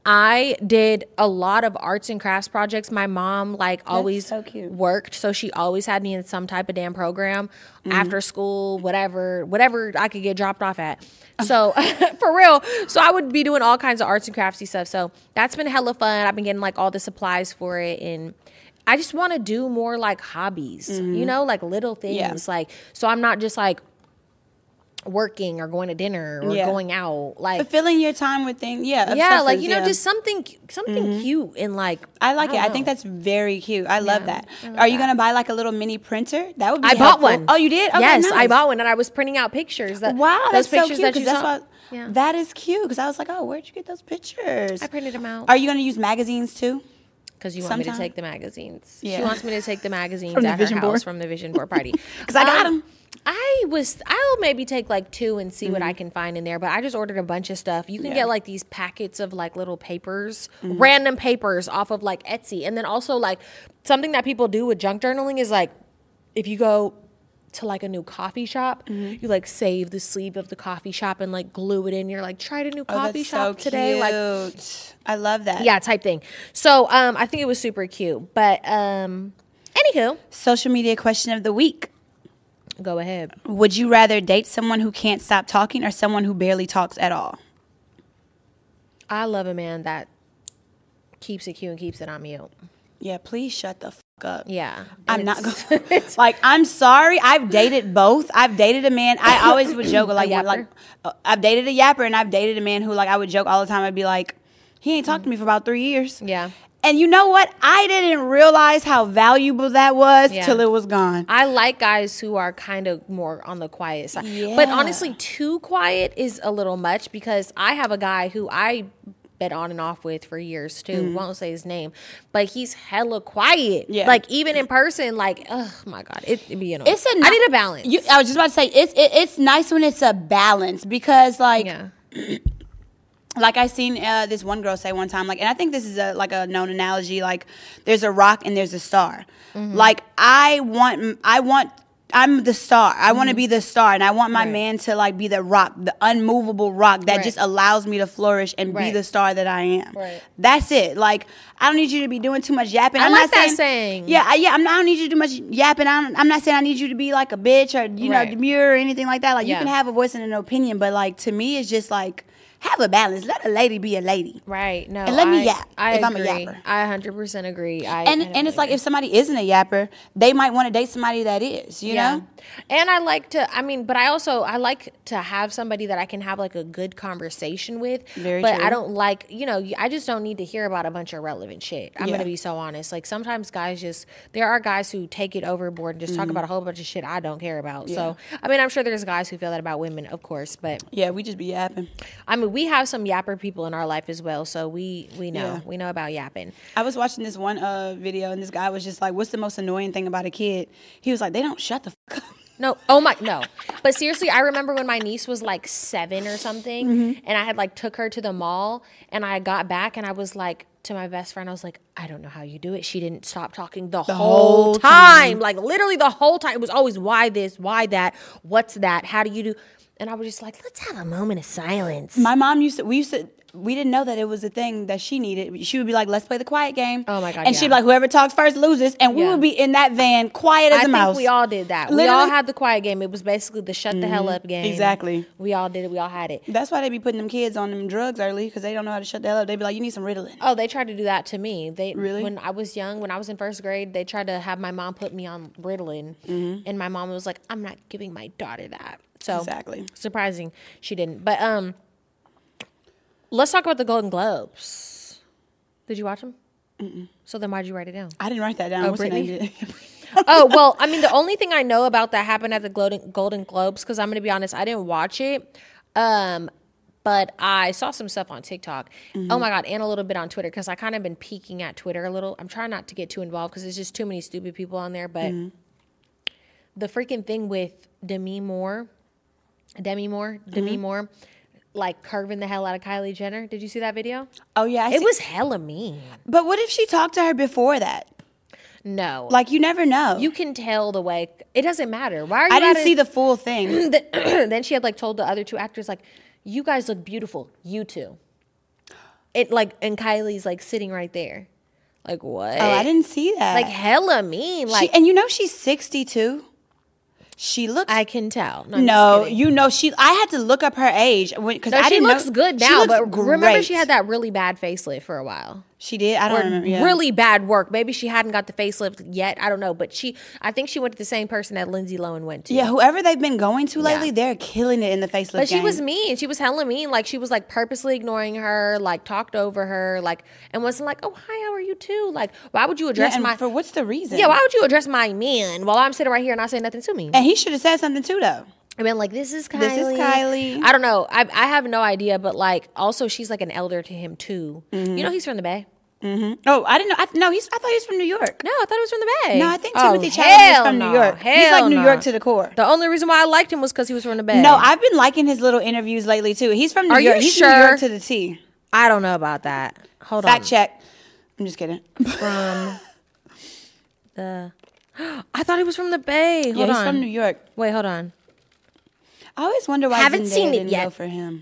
I did a lot of arts and crafts projects. My mom like always so cute. worked. So she always had me in some type of damn program after school, whatever, whatever I could get dropped off at. So for real. So I would be doing all kinds of arts and craftsy stuff. So that's been hella fun. I've been getting like all the supplies for it. And I just want to do more like hobbies, you know, like little things. Yeah. Like, so I'm not just like working or going to dinner or Yeah. going out. Like, fulfilling your time with things. Yeah. yeah, obsessive, like, you know, yeah. just something, something cute and like, I like it. don't I think know. that's very cute. I love Yeah, that. I love Are you that. gonna buy like a little mini printer? That would be I bought helpful. one. Oh, you did? Okay, yes, I nice. bought one and I was printing out pictures. That, Wow, those that's so pictures cute. that 'Cause you that's saw. what. Yeah. That is cute. Because I was like, oh, where'd you get those pictures? I printed them out Are you gonna use magazines too? because you want me to sometime? take the magazines. Yeah. She wants me to take the magazines From the at her vision house board? from the vision board party. Because I got Um, them. I was, I'll maybe take like two and see what I can find in there, but I just ordered a bunch of stuff. You can Yeah. get like these packets of like little papers, random papers off of like Etsy. And then also like something that people do with junk journaling is like, if you go to like a new coffee shop, you like save the sleeve of the coffee shop and like glue it in. You're like, tried a new Oh, coffee that's shop so today. Like, cute. I love that. yeah, type thing. So um, I think it was super cute. But um, anywho, Social media question of the week. go ahead. Would you rather date someone who can't stop talking or someone who barely talks at all? I love a man that keeps it cute and keeps it on mute. Yeah, please shut the fuck up. Yeah. I'm And not it's- going it's- to. Like, I'm sorry. I've dated both. I've dated a man. I always would joke, like, when, yapper? like uh, I've dated a yapper and I've dated a man who, like, I would joke all the time. I'd be like, he ain't talked to me for about three years. Yeah. And you know what? I didn't realize how valuable that was Yeah. till it was gone. I like guys who are kind of more on the quiet side. But Yeah. honestly, too quiet is a little much because I have a guy who I been on and off with for years too. Won't say his name, but he's hella quiet. Yeah. Like even in person, like oh my god, it, it'd be annoying. It's a I need a balance. You, I was just about to say it's it, it's nice when it's a balance because like yeah. like I seen uh, this one girl say one time, like, and I think this is a like a known analogy. Like, there's a rock and there's a star. Mm-hmm. Like, I want, I want, I'm the star. I want to be the star, and I want my Mm-hmm. Right. man to like be the rock, the unmovable rock that Right. just allows me to flourish and be Right. the star that I am. Right. That's it. Like, I don't need you to be doing too much yapping. I I'm like not that saying, saying. Yeah, I, yeah. I'm not, I don't need you to do much yapping. I don't, I'm not saying I need you to be like a bitch or you know Right. demure or anything like that. Like, Yeah. you can have a voice and an opinion, but like to me, it's just like, have a balance. Let a lady be a lady. Right. No. And let me I, yap I if agree. I'm a yapper. I one hundred percent agree. I, And I and it's like agree. if somebody isn't a yapper, they might want to date somebody that is, you know? And I like to, I mean, but I also, I like to have somebody that I can have like a good conversation with. Very but true. I don't like, you know, I just don't need to hear about a bunch of irrelevant shit. I'm Yeah. going to be so honest. Like sometimes guys just, there are guys who take it overboard and just talk about a whole bunch of shit I don't care about. So, I mean, I'm sure there's guys who feel that about women, of course, but Yeah, we just be yapping. I mean, we have some yapper people in our life as well. So we, we know, Yeah. we know about yapping. I was watching this one uh, video, and this guy was just like, what's the most annoying thing about a kid? He was like, they don't shut the fuck up. No, oh my, no. But seriously, I remember when my niece was like seven or something, Mm-hmm. and I had like took her to the mall, and I got back, and I was like to my best friend, I was like, I don't know how you do it. She didn't stop talking the, whole, whole time. time. like literally the whole time. It was always why this, why that, what's that, how do you do? And I was just like, let's have a moment of silence. My mom used to, we used to, we didn't know that it was a thing that she needed. She would be like, let's play the quiet game. Oh my God, And yeah. she'd be like, whoever talks first loses. And we Yeah. would be in that van, quiet as I a think mouse. we all did that. We Literally. all had the quiet game. It was basically the shut the hell up game. Exactly. We all did it. We all had it. That's why they be putting them kids on them drugs early, because they don't know how to shut the hell up. They be like, you need some Ritalin. Oh, they tried to do that to me. They Really? When I was young, when I was in first grade, they tried to have my mom put me on Ritalin, Mm-hmm. and my mom was like, "I'm not giving my daughter that." So Exactly. surprising she didn't. But um, let's talk about the Golden Globes. Did you watch them? Mm-mm. So then, why'd you write it down? I didn't write that down. Oh, What's her Brittany? name? Oh, well, I mean, the only thing I know about that happened at the Golden Golden Globes, because I'm going to be honest, I didn't watch it. Um, but I saw some stuff on TikTok. Mm-hmm. Oh my God, and a little bit on Twitter, because I kind of been peeking at Twitter a little. I'm trying not to get too involved because there's just too many stupid people on there. But Mm-hmm. the freaking thing with Demi Moore, Demi Moore, Demi Mm-hmm. Moore, like curving the hell out of Kylie Jenner. Did you see that video? Oh, yeah. I It see- was hella mean. But what if she talked to her before that? No, Like, you never know. you can tell the way. It doesn't matter. Why are you? I didn't gotta- see the full thing. then she had like told the other two actors like, you guys look beautiful, you two. It like, and Kylie's like sitting right there, like what? Oh, I didn't see that. Like hella mean. Like she, and you know she's sixty-two. She looks. I can tell. No, I'm no, just kidding. you know she. I had to look up her age because No, I she didn't looks know. good She now, looks but remember she great. had that really bad facelift for a while. She did. I don't Or remember. Yeah. really bad work. Maybe she hadn't got the facelift yet. I don't know, but she. I think she went to the same person that Lindsay Lohan went to. Yeah, whoever they've been going to lately, Yeah. they're killing it in the facelift But she game. was mean. She was hella mean. Like she was like purposely ignoring her, like talked over her, like and wasn't like, oh hi, how are you too? Like why would you Yeah, address and my for what's the reason? yeah? Why would you address my man while I'm sitting right here and not say nothing to me? And he should have said something too, though. I mean, like this is Kylie. This is Kylie. I don't know. I I have no idea, but like also she's like an elder to him too. You know he's from the Bay. Oh, I didn't know. I, no, he's. I thought he was from New York. No, I thought he was from the Bay. No, I think Oh, Timothy Chalamet is hell from no. New York. He's Hell like New no. York to the core. The only reason why I liked him was because he was from the Bay. No, I've been liking his little interviews lately too. He's from New Are you York. He's sure? New York to the T. I don't know about that. Hold Fact on. check. I'm just kidding. From the. I thought he was from the Bay. Hold yeah, he's on. from New York. Wait, hold on. I always wonder why Haven't Zendaya seen it didn't yet. go for him.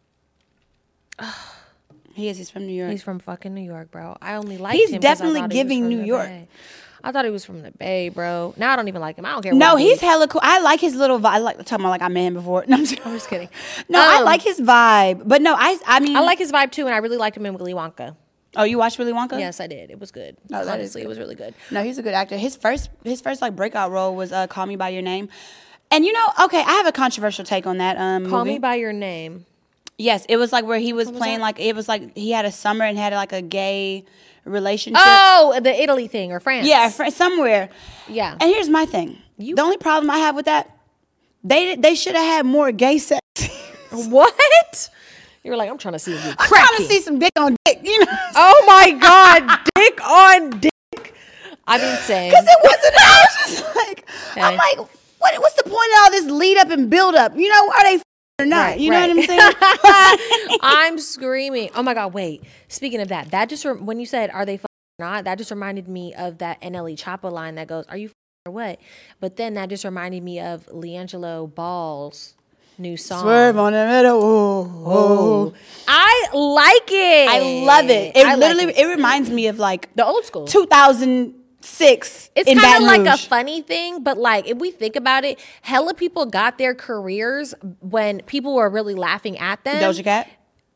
He is. He's from New York. He's from fucking New York, bro. I only like He's him. 'cause I definitely thought he was giving from New the York. Bay. I thought he was from the Bay, bro. Now I don't even like him. I don't care. no, what he he's did. hella cool. I like his little vibe. I like talking about like I met him before. No, I'm just, I'm just kidding. No, I Um, like his vibe. But no, I. I mean, I like his vibe too, and I really liked him in Willy Wonka. Oh, you watched Willy Wonka? Yes, I did. It was good. Oh, that is Honestly, good. it was really good. No, he's a good actor. His first, his first like breakout role was uh, "Call Me by Your Name," and you know, okay, I have a controversial take on that. Um, Call movie. Me by Your Name. Yes, it was like where he was was playing that? like it was like he had a summer and had like a gay relationship. Oh, the Italy thing or France. Yeah, fr- somewhere. Yeah. And here's my thing. You- the only problem I have with that, they they should have had more gay sex. What? You were like, I'm trying to see if you're I'm trying to cracking. see some dick on dick, you know? Oh my God, dick on dick. I've been saying. Because it wasn't. I was just like, I'm Okay. like, what? What's the point of all this lead up and build up? You know, are they f- or not? Right, you right. know what I'm saying? I'm screaming. Oh my God, wait. Speaking of that, that just, re- when you said, are they f- or not, that just reminded me of that N L E Choppa line that goes, are you f- or what? But then that just reminded me of Leangelo Ball's new song. Swerve on the middle. Ooh, ooh. I like it. I love it. It I like literally, it. it reminds me of like The old school. two thousand six. It's in kind Baton of like a Rouge. funny thing, but like if we think about it, hella people got their careers when people were really laughing at them. Doja Cat.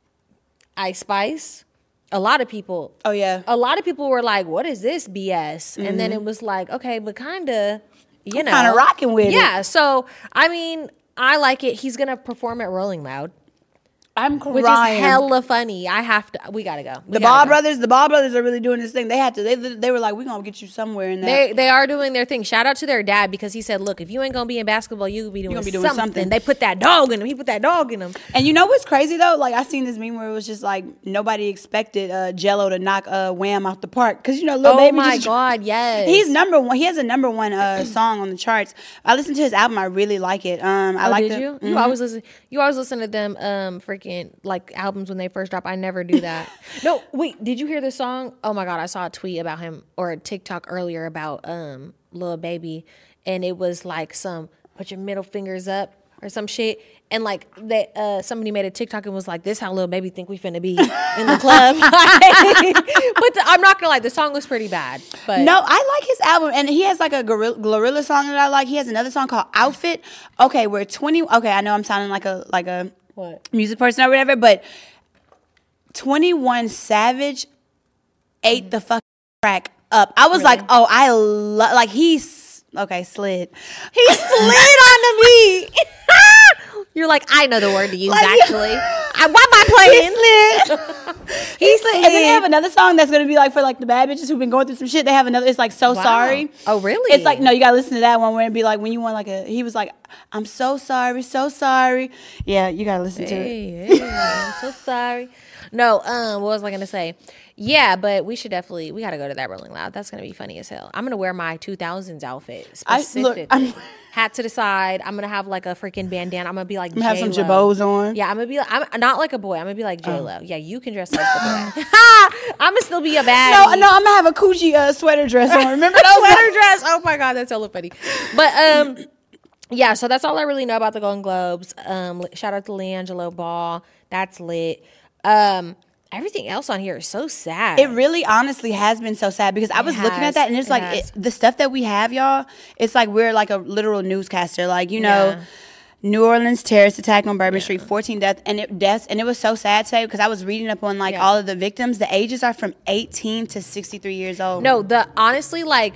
Ice Spice. A lot of people. Oh, yeah. A lot of people were like, what is this B S? Mm-hmm. And then it was like, okay, but kind of, you know. Kind of rocking with yeah, it. Yeah, so, I mean, I like it. He's going to perform at Rolling Loud. I'm crying. Which is hella funny. I have to. We gotta go. We the gotta Ball go. brothers, the Ball brothers are really doing this thing. They had to. They they were like, we're gonna get you somewhere in that. They they are doing their thing. Shout out to their dad because he said, look, if you ain't gonna be in basketball, you will be doing, gonna be doing something. something. They put that dog in him. He put that dog in him. And you know what's crazy though? Like I seen this meme where it was just like nobody expected uh, Jello to knock uh, Wham out the park because you know Lil oh Baby. my just, god, yes. He's number one. He has a number one uh, song on the charts. I listened to his album. I really like it. Um, I oh, like. Did the, you? Mm-hmm. You always listen. You always listen to them. Um, freaking like albums when they first drop. I never do that. No, wait. Did you hear the song? Oh my god, I saw a tweet about him or a TikTok earlier about um Lil Baby, and it was like some put your middle fingers up or some shit. And like that, uh, somebody made a TikTok and was like, "This how Lil Baby think we finna be in the club." But the, I'm not gonna lie, the song was pretty bad. But no, I like his album, and he has like a gorilla, Glorilla song that I like. He has another song called "Outfit." Okay, we're twenty. Okay, I know I'm sounding like a like a what? music person or whatever, but twenty-one Savage ate mm-hmm. the fucking crack up. I was really? like, oh, I love like he's okay slid. He slid onto me. You're like, I know the word to use, like, actually. I, why am I playing? He slid. he slid. And then they have another song that's going to be like for like the bad bitches who've been going through some shit. They have another, it's like So wow. Sorry. Oh, really? It's like, no, you got to listen to that one where it'd be like when you want like a, he was like, I'm so sorry, so sorry. Yeah, you got to listen hey, to it. Hey, I'm so sorry. No, um, what was I going to say? Yeah, but we should definitely, we got to go to that Rolling Loud. That's going to be funny as hell. I'm going to wear my two thousands outfit specifically. I, look, hat to the side. I'm going to have like a freaking bandana. I'm going to be like J-Lo. Have some jabots on. Yeah, I'm going to be like, I'm not like a boy. I'm going to be like J-Lo. Oh. Yeah, you can dress like the boy. I'm going to still be a baddie. No, no, I'm going to have a Coochie uh, sweater dress on. Remember that sweater dress? Oh my God, that's hella funny. But, um... yeah, so that's all I really know about the Golden Globes. Um, shout out to LiAngelo Ball. That's lit. Um, everything else on here is so sad. It really honestly has been so sad because I was looking at that and it's it like it, the stuff that we have, y'all, it's like we're like a literal newscaster. Like, you know, yeah. New Orleans terrorist attack on Bourbon yeah. Street, fourteen deaths, and it deaths, and it was so sad today because I was reading up on like yeah. all of the victims. The ages are from eighteen to sixty-three years old. No, the honestly like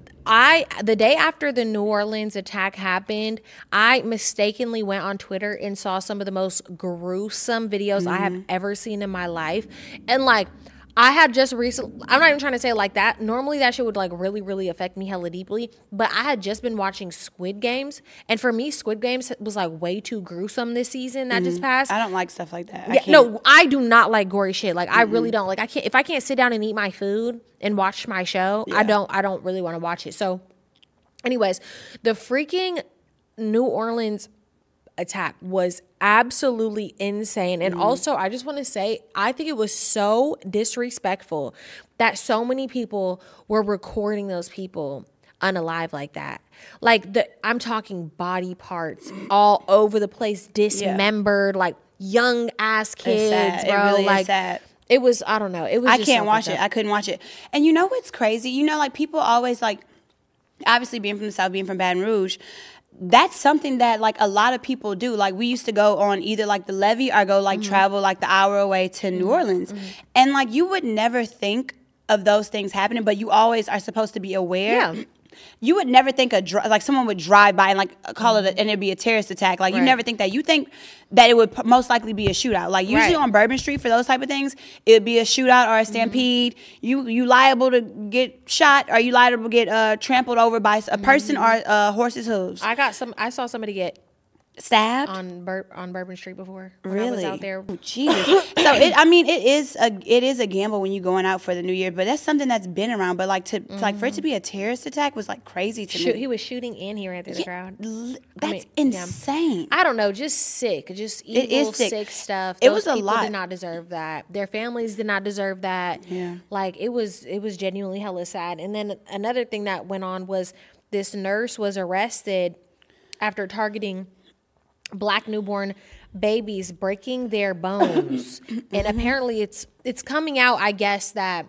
I the day after the New Orleans attack happened, I mistakenly went on Twitter and saw some of the most gruesome videos mm-hmm. I have ever seen in my life. And like I had just recently, I'm not even trying to say it like that. Normally that shit would like really, really affect me hella deeply. But I had just been watching Squid Games. And for me, Squid Games was like way too gruesome this season that mm-hmm. just passed. I don't like stuff like that. Yeah, I no, I do not like gory shit. Like mm-hmm. I really don't. Like I can't, if I can't sit down and eat my food and watch my show, yeah. I don't, I don't really want to watch it. So anyways, the freaking New Orleans attack was absolutely insane. And mm. also, I just want to say, I think it was so disrespectful that so many people were recording those people unalive like that. Like, the I'm talking body parts all over the place, dismembered, yeah. like young ass kids, bro. It really like, is sad. It was, I don't know. It was. I just can't so watch it. I couldn't watch it. And you know what's crazy? You know, like people always like, obviously being from the South, being from Baton Rouge, that's something that like a lot of people do. Like we used to go on either like the levee or go like mm-hmm. travel like the hour away to New Orleans. Mm-hmm. And like you would never think of those things happening, but you always are supposed to be aware. Yeah. You would never think a dri- like someone would drive by and like call it a, and it'd be a terrorist attack. Like right. you never think that. You think that it would p- most likely be a shootout. Like usually right. on Bourbon Street for those type of things, it would be a shootout or a stampede. Mm-hmm. You you liable to get shot or you liable to get uh, trampled over by a person mm-hmm. or uh, horse's hooves. I got some. I saw somebody get stabbed on Bur- on Bourbon Street before. When really? I was out there. Oh, Jesus. So it, I mean, it is a it is a gamble when you going out for the New Year, but that's something that's been around. But like to, mm-hmm. to like for it to be a terrorist attack was like crazy to Shoot, me. He was shooting and he ran through the yeah, crowd. L- that's I mean, insane. Yeah. I don't know, just sick, just evil, it is sick. sick stuff. It Those was a people lot. Did not deserve that. Their families did not deserve that. Yeah, like it was it was genuinely hella sad. And then another thing that went on was this nurse was arrested after targeting Black newborn babies, breaking their bones. And apparently it's it's coming out, I guess, that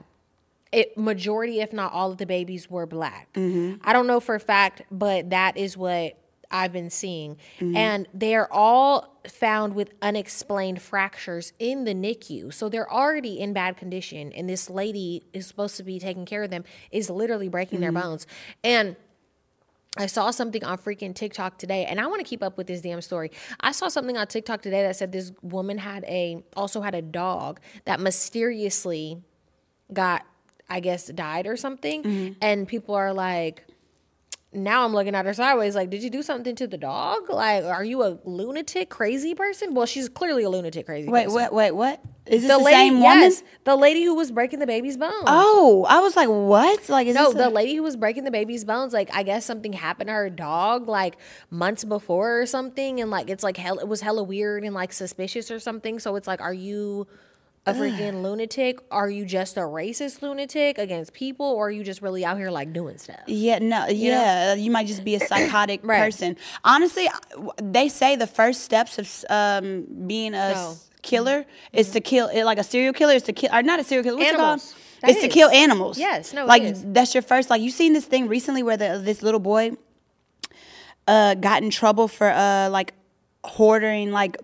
it majority, if not all of the babies were Black. Mm-hmm. I don't know for a fact, but that is what I've been seeing. Mm-hmm. And they're all found with unexplained fractures in the N I C U. So they're already in bad condition. And this lady is supposed to be taking care of them, is literally breaking mm-hmm. their bones. And I saw something on freaking TikTok today, and I want to keep up with this damn story. I saw something on TikTok today that said this woman had a, also had a dog that mysteriously got, I guess, died or something. Mm-hmm. And people are like, now I'm looking at her sideways like, did you do something to the dog? Like, are you a lunatic, crazy person? Well, she's clearly a lunatic, crazy wait, person. Wait, wait, what? Is this the, the lady, same woman? Yes, the lady who was breaking the baby's bones. Oh, I was like, what? Like, is no, this the a- lady who was breaking the baby's bones, like, I guess something happened to her dog, like, months before or something, and, like, it's, like, hell, it was hella weird and, like, suspicious or something, so it's, like, are you a freaking lunatic? Are you just a racist lunatic against people, or are you just really out here like doing stuff? Yeah, no, you yeah, know? You might just be a psychotic right. person. Honestly, they say the first steps of um, being a no. killer mm-hmm. is to kill, like a serial killer is to kill, or not a serial killer. What's animals. it called? That it's is. to kill animals. Yes, no, like it is. That's your first. Like you seen this thing recently where the, this little boy uh, got in trouble for uh, like hoarding like.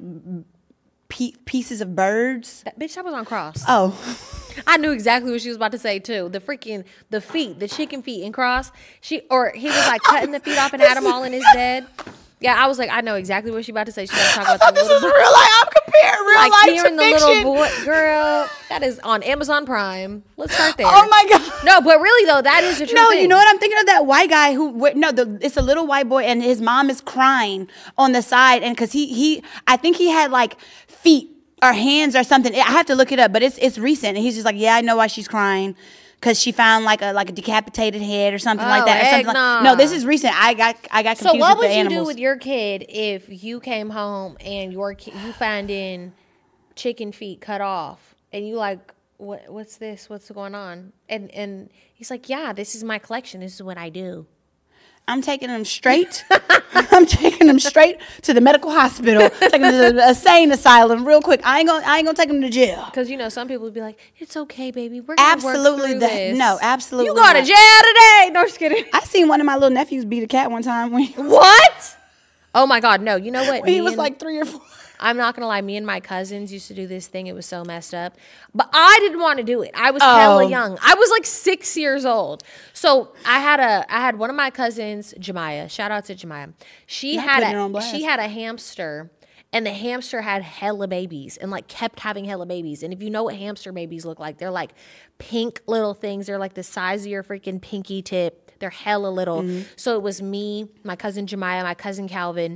pieces of birds. That bitch, I was on Cross. Oh. I knew exactly what she was about to say too. The freaking the feet, the chicken feet in Cross. She or he was like cutting the feet off and had them all in his bed. Yeah, I was like, I know exactly what she about to say. She's about to talk about the this little is real life. I'm comparing real like life hearing to the fiction. little boy, girl. That is on Amazon Prime. Let's start there. Oh my god. No, but really though, that is the truth. No, thing. you know what I'm thinking of? That white guy who no, the, it's a little white boy and his mom is crying on the side, and because he he I think he had like feet or hands or something. I have to look it up, but it's it's recent, and he's just like, yeah, I know why she's crying. Because she found like a like a decapitated head or something oh, like that. Or something like, nah. no, this is recent. I got I got confused So what with would the you animals. do with your kid if you came home and your ki- you find in chicken feet cut off and you like what what's this? What's going on? And and he's like, yeah, this is my collection. This is what I do. I'm taking them straight. I'm taking them straight to the medical hospital. Taking them to the insane asylum real quick. I ain't gonna I ain't gonna take them to jail. Because you know some people would be like, it's okay, baby. We're gonna absolutely work through that. this. No, absolutely. You go to not. jail today. No, just kidding. I seen one of my little nephews beat a cat one time when what? Oh my God, no. You know what? when he Me was and- like three or four. I'm not gonna lie, me and my cousins used to do this thing. It was so messed up. But I didn't want to do it. I was Oh. hella young. I was like six years old. So I had a I had one of my cousins, Jemiah. Shout out to Jemiah. She Not had putting her on a blast. she had a hamster, and the hamster had hella babies and like kept having hella babies. And if you know what hamster babies look like, they're like pink little things. They're like the size of your freaking pinky tip. They're hella little. Mm-hmm. So it was me, my cousin Jemiah, my cousin Calvin.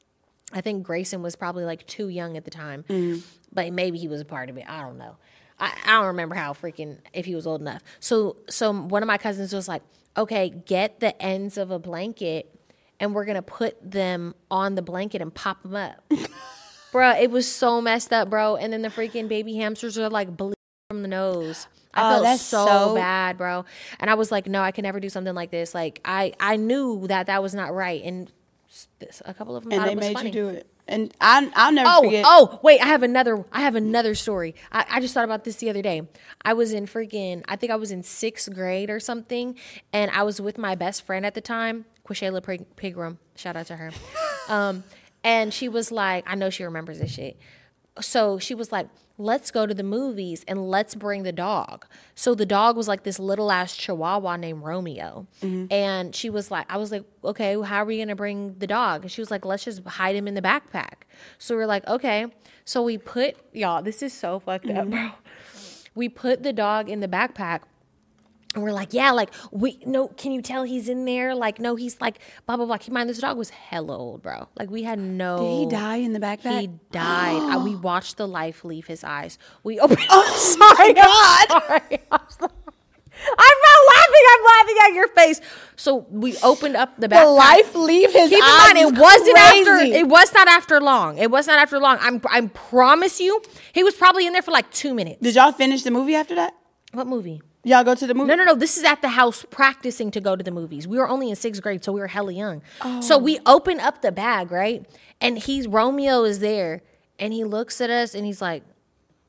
I think Grayson was probably like too young at the time, mm. but maybe he was a part of it. I don't know. I, I don't remember how freaking, if he was old enough. So, so one of my cousins was like, okay, get the ends of a blanket and we're going to put them on the blanket and pop them up. Bro, it was so messed up, bro. And then the freaking baby hamsters are like bleeding from the nose. I Oh, felt that's so, so- bad, bro. And I was like, no, I can never do something like this. Like, I, I knew that that was not right. And this, a couple of them And thought they it was made funny. you do it. And I I'll never Oh, forget. oh, wait, I have another I have another story. I, I just thought about this the other day. I was in freaking, I think I was in sixth grade or something, and I was with my best friend at the time, Quishayla Pig- Pigram. Shout out to her. Um, and she was like, I know she remembers this shit. So she was like, let's go to the movies and let's bring the dog. So the dog was like this little ass chihuahua named Romeo. Mm-hmm. And she was like, I was like, okay, well, how are we going to bring the dog? And she was like, let's just hide him in the backpack. So we're like, okay. So we put, y'all, this is so fucked mm-hmm. up, bro. We put the dog in the backpack. And we're like, yeah, like, we, no, can you tell he's in there? Like, no, he's like, blah, blah, blah. Keep in mind, this dog was hella old, bro. Like, we had no. Did he die in the backpack? He died. I, we watched the life leave his eyes. We opened. Oh, sorry, God. I'm sorry. I'm sorry. I'm not laughing. I'm laughing at your face. So we opened up the backpack. The life leave his Keep eyes. in mind, it wasn't crazy. after. It was not after long. It was not after long. I'm. I promise you, he was probably in there for like two minutes. Did y'all finish the movie after that? What movie? Y'all go to the movie? No, no, no. This is at the house practicing to go to the movies. We were only in sixth grade, so we were hella young. Oh. So we open up the bag, right? And he's Romeo is there, and he looks at us, and he's like,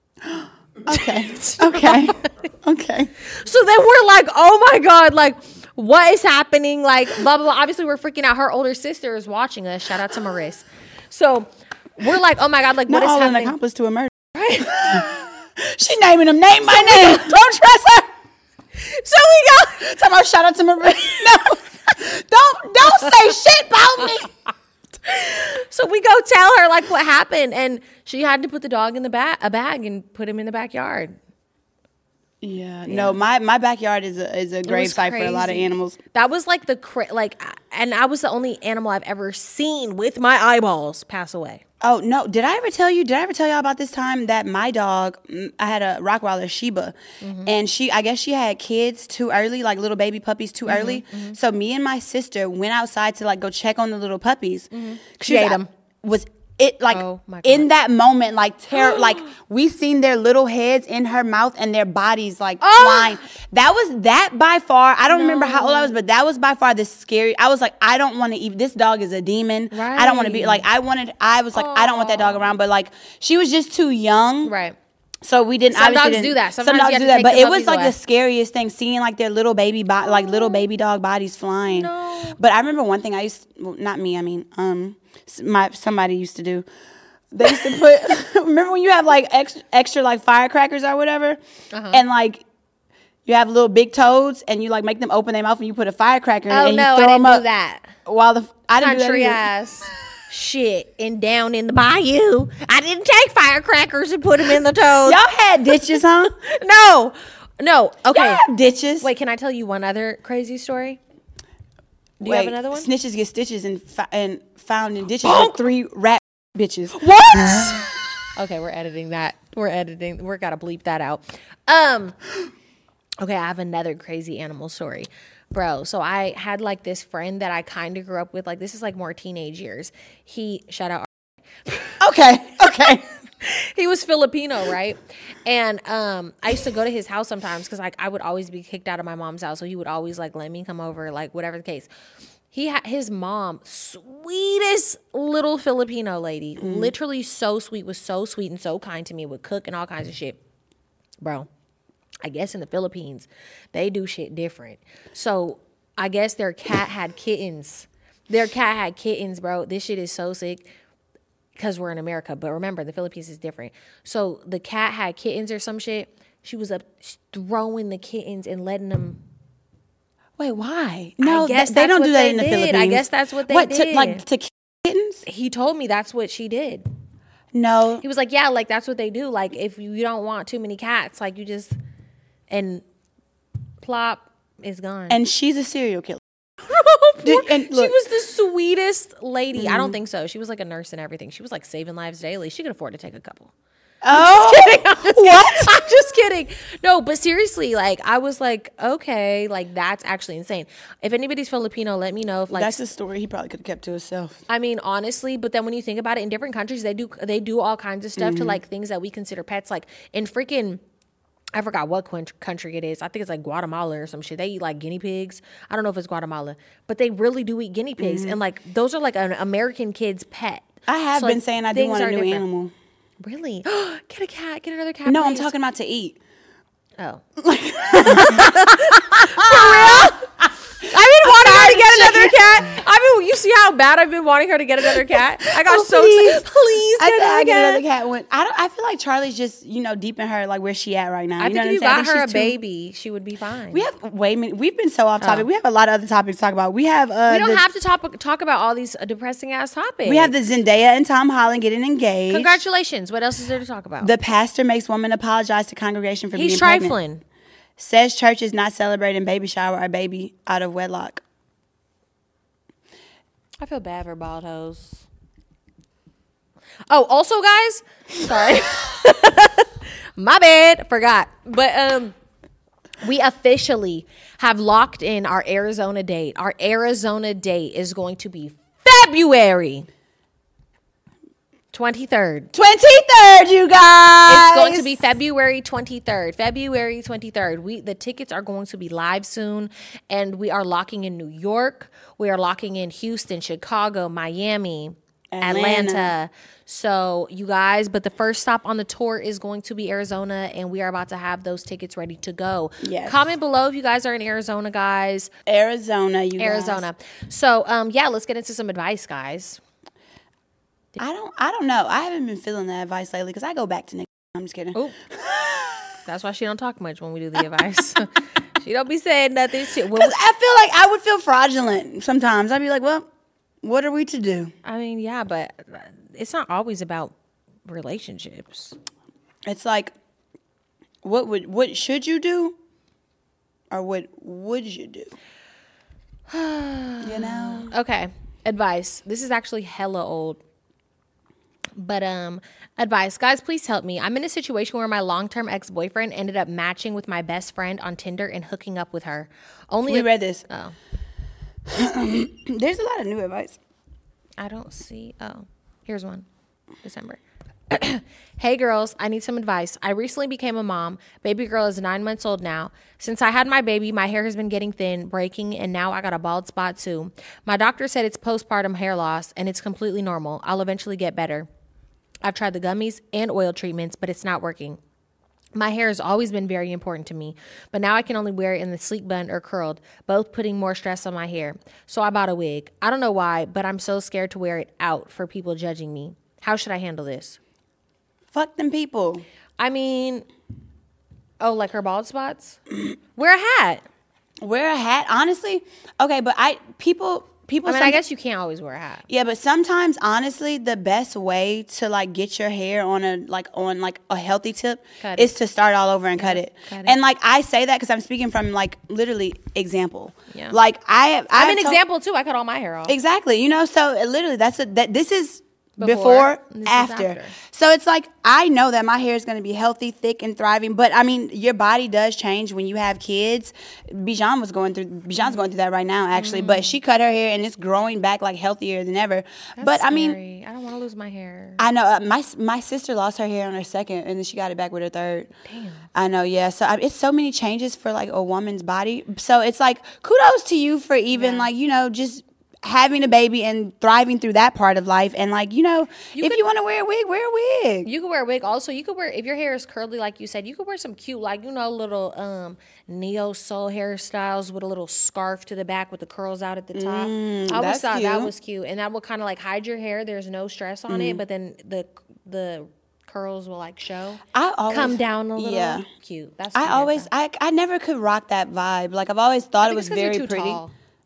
okay, okay, okay. So then we're like, oh my God, like, what is happening? Like, blah, blah, blah. Obviously, we're freaking out. Her older sister is watching us. Shout out to Maris. So we're like, oh my God, like, Not what is all happening? an accomplice to a murder. Right? She naming them name by name. Don't trust her. So we go. Talking about shout out to Maria. No. Don't, don't say shit about me. So we go tell her like what happened, and she had to put the dog in the ba- a bag and put him in the backyard. Yeah, yeah. No, my, my backyard is a is a grave site for a lot of animals. That was like the cra- like, and I was the only animal I've ever seen with my eyeballs pass away. Oh no! Did I ever tell you? Did I ever tell y'all about this time that my dog? I had a Rottweiler, Sheba, mm-hmm. and she. I guess she had kids too early, like little baby puppies too mm-hmm, early. Mm-hmm. So me and my sister went outside to like go check on the little puppies. Mm-hmm. She ate them. Was it like oh, in that moment, like terror? Like we seen their little heads in her mouth and their bodies like oh. flying. That was that by far. I don't no. remember how old I was, but that was by far the scary. I was like, I don't want to eat. This dog is a demon. Right. I don't want to be like. I wanted. I was like, oh. I don't want that dog around. But like, she was just too young. Right. So we didn't. Some dogs didn't, do that. Sometimes some dogs you do that. But it was like away. the scariest thing, seeing like their little baby, bo- like little baby dog bodies flying. No. But I remember one thing I used. Well, not me. I mean, um, my somebody used to do. They used to put. Remember when you have like extra, extra like firecrackers or whatever, uh-huh. and like you have little big toads, and you like make them open their mouth, and you put a firecracker. Oh and no, you throw I didn't them up do that. While the I didn't country do that ass shit and down in the bayou. I didn't take firecrackers and put them in the toads. Y'all had ditches, huh? no, no. Okay, y'all have ditches. Wait, can I tell you one other crazy story? Do Wait, you have another one? Snitches get stitches and fi- and found in ditches with three rat bitches. What? Okay, we're editing that. We're editing. We're gotta bleep that out. Um. Okay, I have another crazy animal story, bro. So I had like this friend that I kind of grew up with. Like this is like more teenage years. He shout out. Okay. Okay. He was Filipino, right? And um, I used to go to his house sometimes because like I would always be kicked out of my mom's house, so he would always like let me come over, like whatever the case. He had his mom, sweetest little Filipino lady, mm. literally so sweet, was so sweet and so kind to me, would cook and all kinds of shit. Bro, I guess in the Philippines, they do shit different. So I guess their cat had kittens. Their cat had kittens, bro. This shit is so sick because we're in America. But remember, the Philippines is different. So the cat had kittens or some shit. She was up throwing the kittens and letting them... Wait, why? No, I guess th- they don't do that in the did. Philippines. I guess that's what they what, did. To, like to kittens? He told me that's what she did. No. He was like, yeah, like that's what they do. Like if you don't want too many cats, like you just, and plop, is gone. And she's a serial killer. Did, and look, she was the sweetest lady. Mm-hmm. I don't think so. She was like a nurse and everything. She was like saving lives daily. She could afford to take a couple. Oh, I'm just kidding. I'm just what? Kidding. I'm just kidding. No, but seriously, like I was like, okay, like that's actually insane. If anybody's Filipino, let me know. If like that's a story he probably could have kept to himself. I mean, honestly, but then when you think about it, in different countries, they do they do all kinds of stuff mm-hmm. to like things that we consider pets. Like in freaking, I forgot what country it is. I think it's like Guatemala or some shit. They eat like guinea pigs. I don't know if it's Guatemala, but they really do eat guinea pigs, mm-hmm. and like those are like an American kid's pet. I have so, been like, saying I do want a new different. animal. Really? Get a cat. Get another cat. No, please. I'm talking about to eat. Oh. For real? I've been wanting her to get another cat. I mean, you see how bad I've been wanting her to get another cat? I got oh, so please. excited. Please I get, said I cat. get another cat. When I don't. I feel like Charlie's just you know deep in her like where she at right now. I you think know if you got her a too, baby, she would be fine. We have way many. We've been so off topic. Oh. We have a lot of other topics to talk about. We have. Uh, we don't the, have to talk talk about all these depressing ass topics. We have the Zendaya and Tom Holland getting engaged. Congratulations. What else is there to talk about? The pastor makes woman apologize to congregation for He's being trifling. pregnant. Says church is not celebrating baby shower or baby out of wedlock. I feel bad for bald hoes. Oh, also, guys, sorry, my bad, forgot. But um, we officially have locked in our Arizona date. Our Arizona date is going to be February twenty-third. twenty-third, you guys. It's going to be February twenty-third. February twenty-third. We the tickets are going to be live soon, and we are locking in New York. We are locking in Houston, Chicago, Miami. Atlanta. Atlanta. So you guys, but the first stop on the tour is going to be Arizona, and we are about to have those tickets ready to go. Yes. Comment below if you guys are in Arizona, guys. Arizona, you Arizona. guys. So um, yeah, let's get into some advice, guys. I don't, I don't know. I haven't been feeling that advice lately because I go back to niggas. I'm just kidding. Ooh. That's why she don't talk much when we do the advice. She don't be saying nothing. She, when we, Because I feel like I would feel fraudulent sometimes. I'd be like, well, what are we to do? I mean, yeah, but it's not always about relationships. It's like, what would, what should you do? Or what would you do? You know? Okay, advice. This is actually hella old. But um, advice, guys, please help me. I'm in a situation where my long-term ex-boyfriend ended up matching with my best friend on Tinder and hooking up with her. Only We a- read this. Oh, There's a lot of new advice. I don't see. Oh, here's one. December. Hey girls, I need some advice. I recently became a mom. Baby girl is nine months old now. Since I had my baby, my hair has been getting thin, breaking, and now I got a bald spot too. My doctor said it's postpartum hair loss and it's completely normal. I'll eventually get better. I've tried the gummies and oil treatments, but it's not working. My hair has always been very important to me, but now I can only wear it in the sleek bun or curled, both putting more stress on my hair. So I bought a wig. I don't know why, but I'm so scared to wear it out for people judging me. How should I handle this? Fuck them people. I mean, oh, like her bald spots? Wear a hat. Wear a hat, honestly. Okay, but I people people. I mean, some- I guess you can't always wear a hat. Yeah, but sometimes, honestly, the best way to like get your hair on a like on like a healthy tip Cut it. is to start all over and cut it. cut it. And like I say that because I'm speaking from like literally example. Yeah. Like I have. I'm I've an told- example too. I cut all my hair off. Exactly. You know, so uh, literally that's a, that. This is Before, before, this is after. after. So it's like I know that my hair is going to be healthy, thick, and thriving. But I mean, your body does change when you have kids. Bijan was going through. Bijan's going through that right now, actually. But she cut her hair and it's growing back like healthier than ever. That's but I mean, scary. I don't want to lose my hair. I know uh, my my sister lost her hair on her second, and then she got it back with her third. Damn. I know, yeah. So I, it's so many changes for like a woman's body. So it's like kudos to you for even Yeah. like you know just having a baby and thriving through that part of life. And like you know, You if could- you want to wear a wig, wear a wig. You could wear a wig. Also, you could wear, if your hair is curly, like you said, you could wear some cute, like, you know, little um, neo soul hairstyles with a little scarf to the back with the curls out at the top. I always Mm, that's thought that cute. was cute. And that will kind of like hide your hair. There's no stress on it, but then the the curls will like show. I always Come down a little. Yeah. Cute. That's I cute always haircut. I I never could rock that vibe. Like I've always thought I it think was it's 'cause you're very too pretty. tall.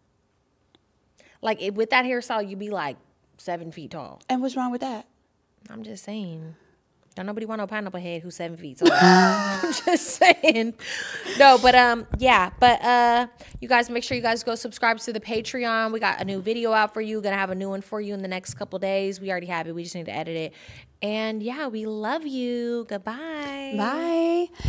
Like if, with that hairstyle, you'd be like seven feet tall. And what's wrong with that? I'm just saying. Don't nobody want no pineapple head who's seven feet tall. I'm just saying. No, but um, yeah. But uh, you guys make sure you guys go subscribe to the Patreon. We got a new video out for you. Gonna have a new one for you in the next couple days. We already have it. We just need to edit it. And yeah, we love you. Goodbye. Bye.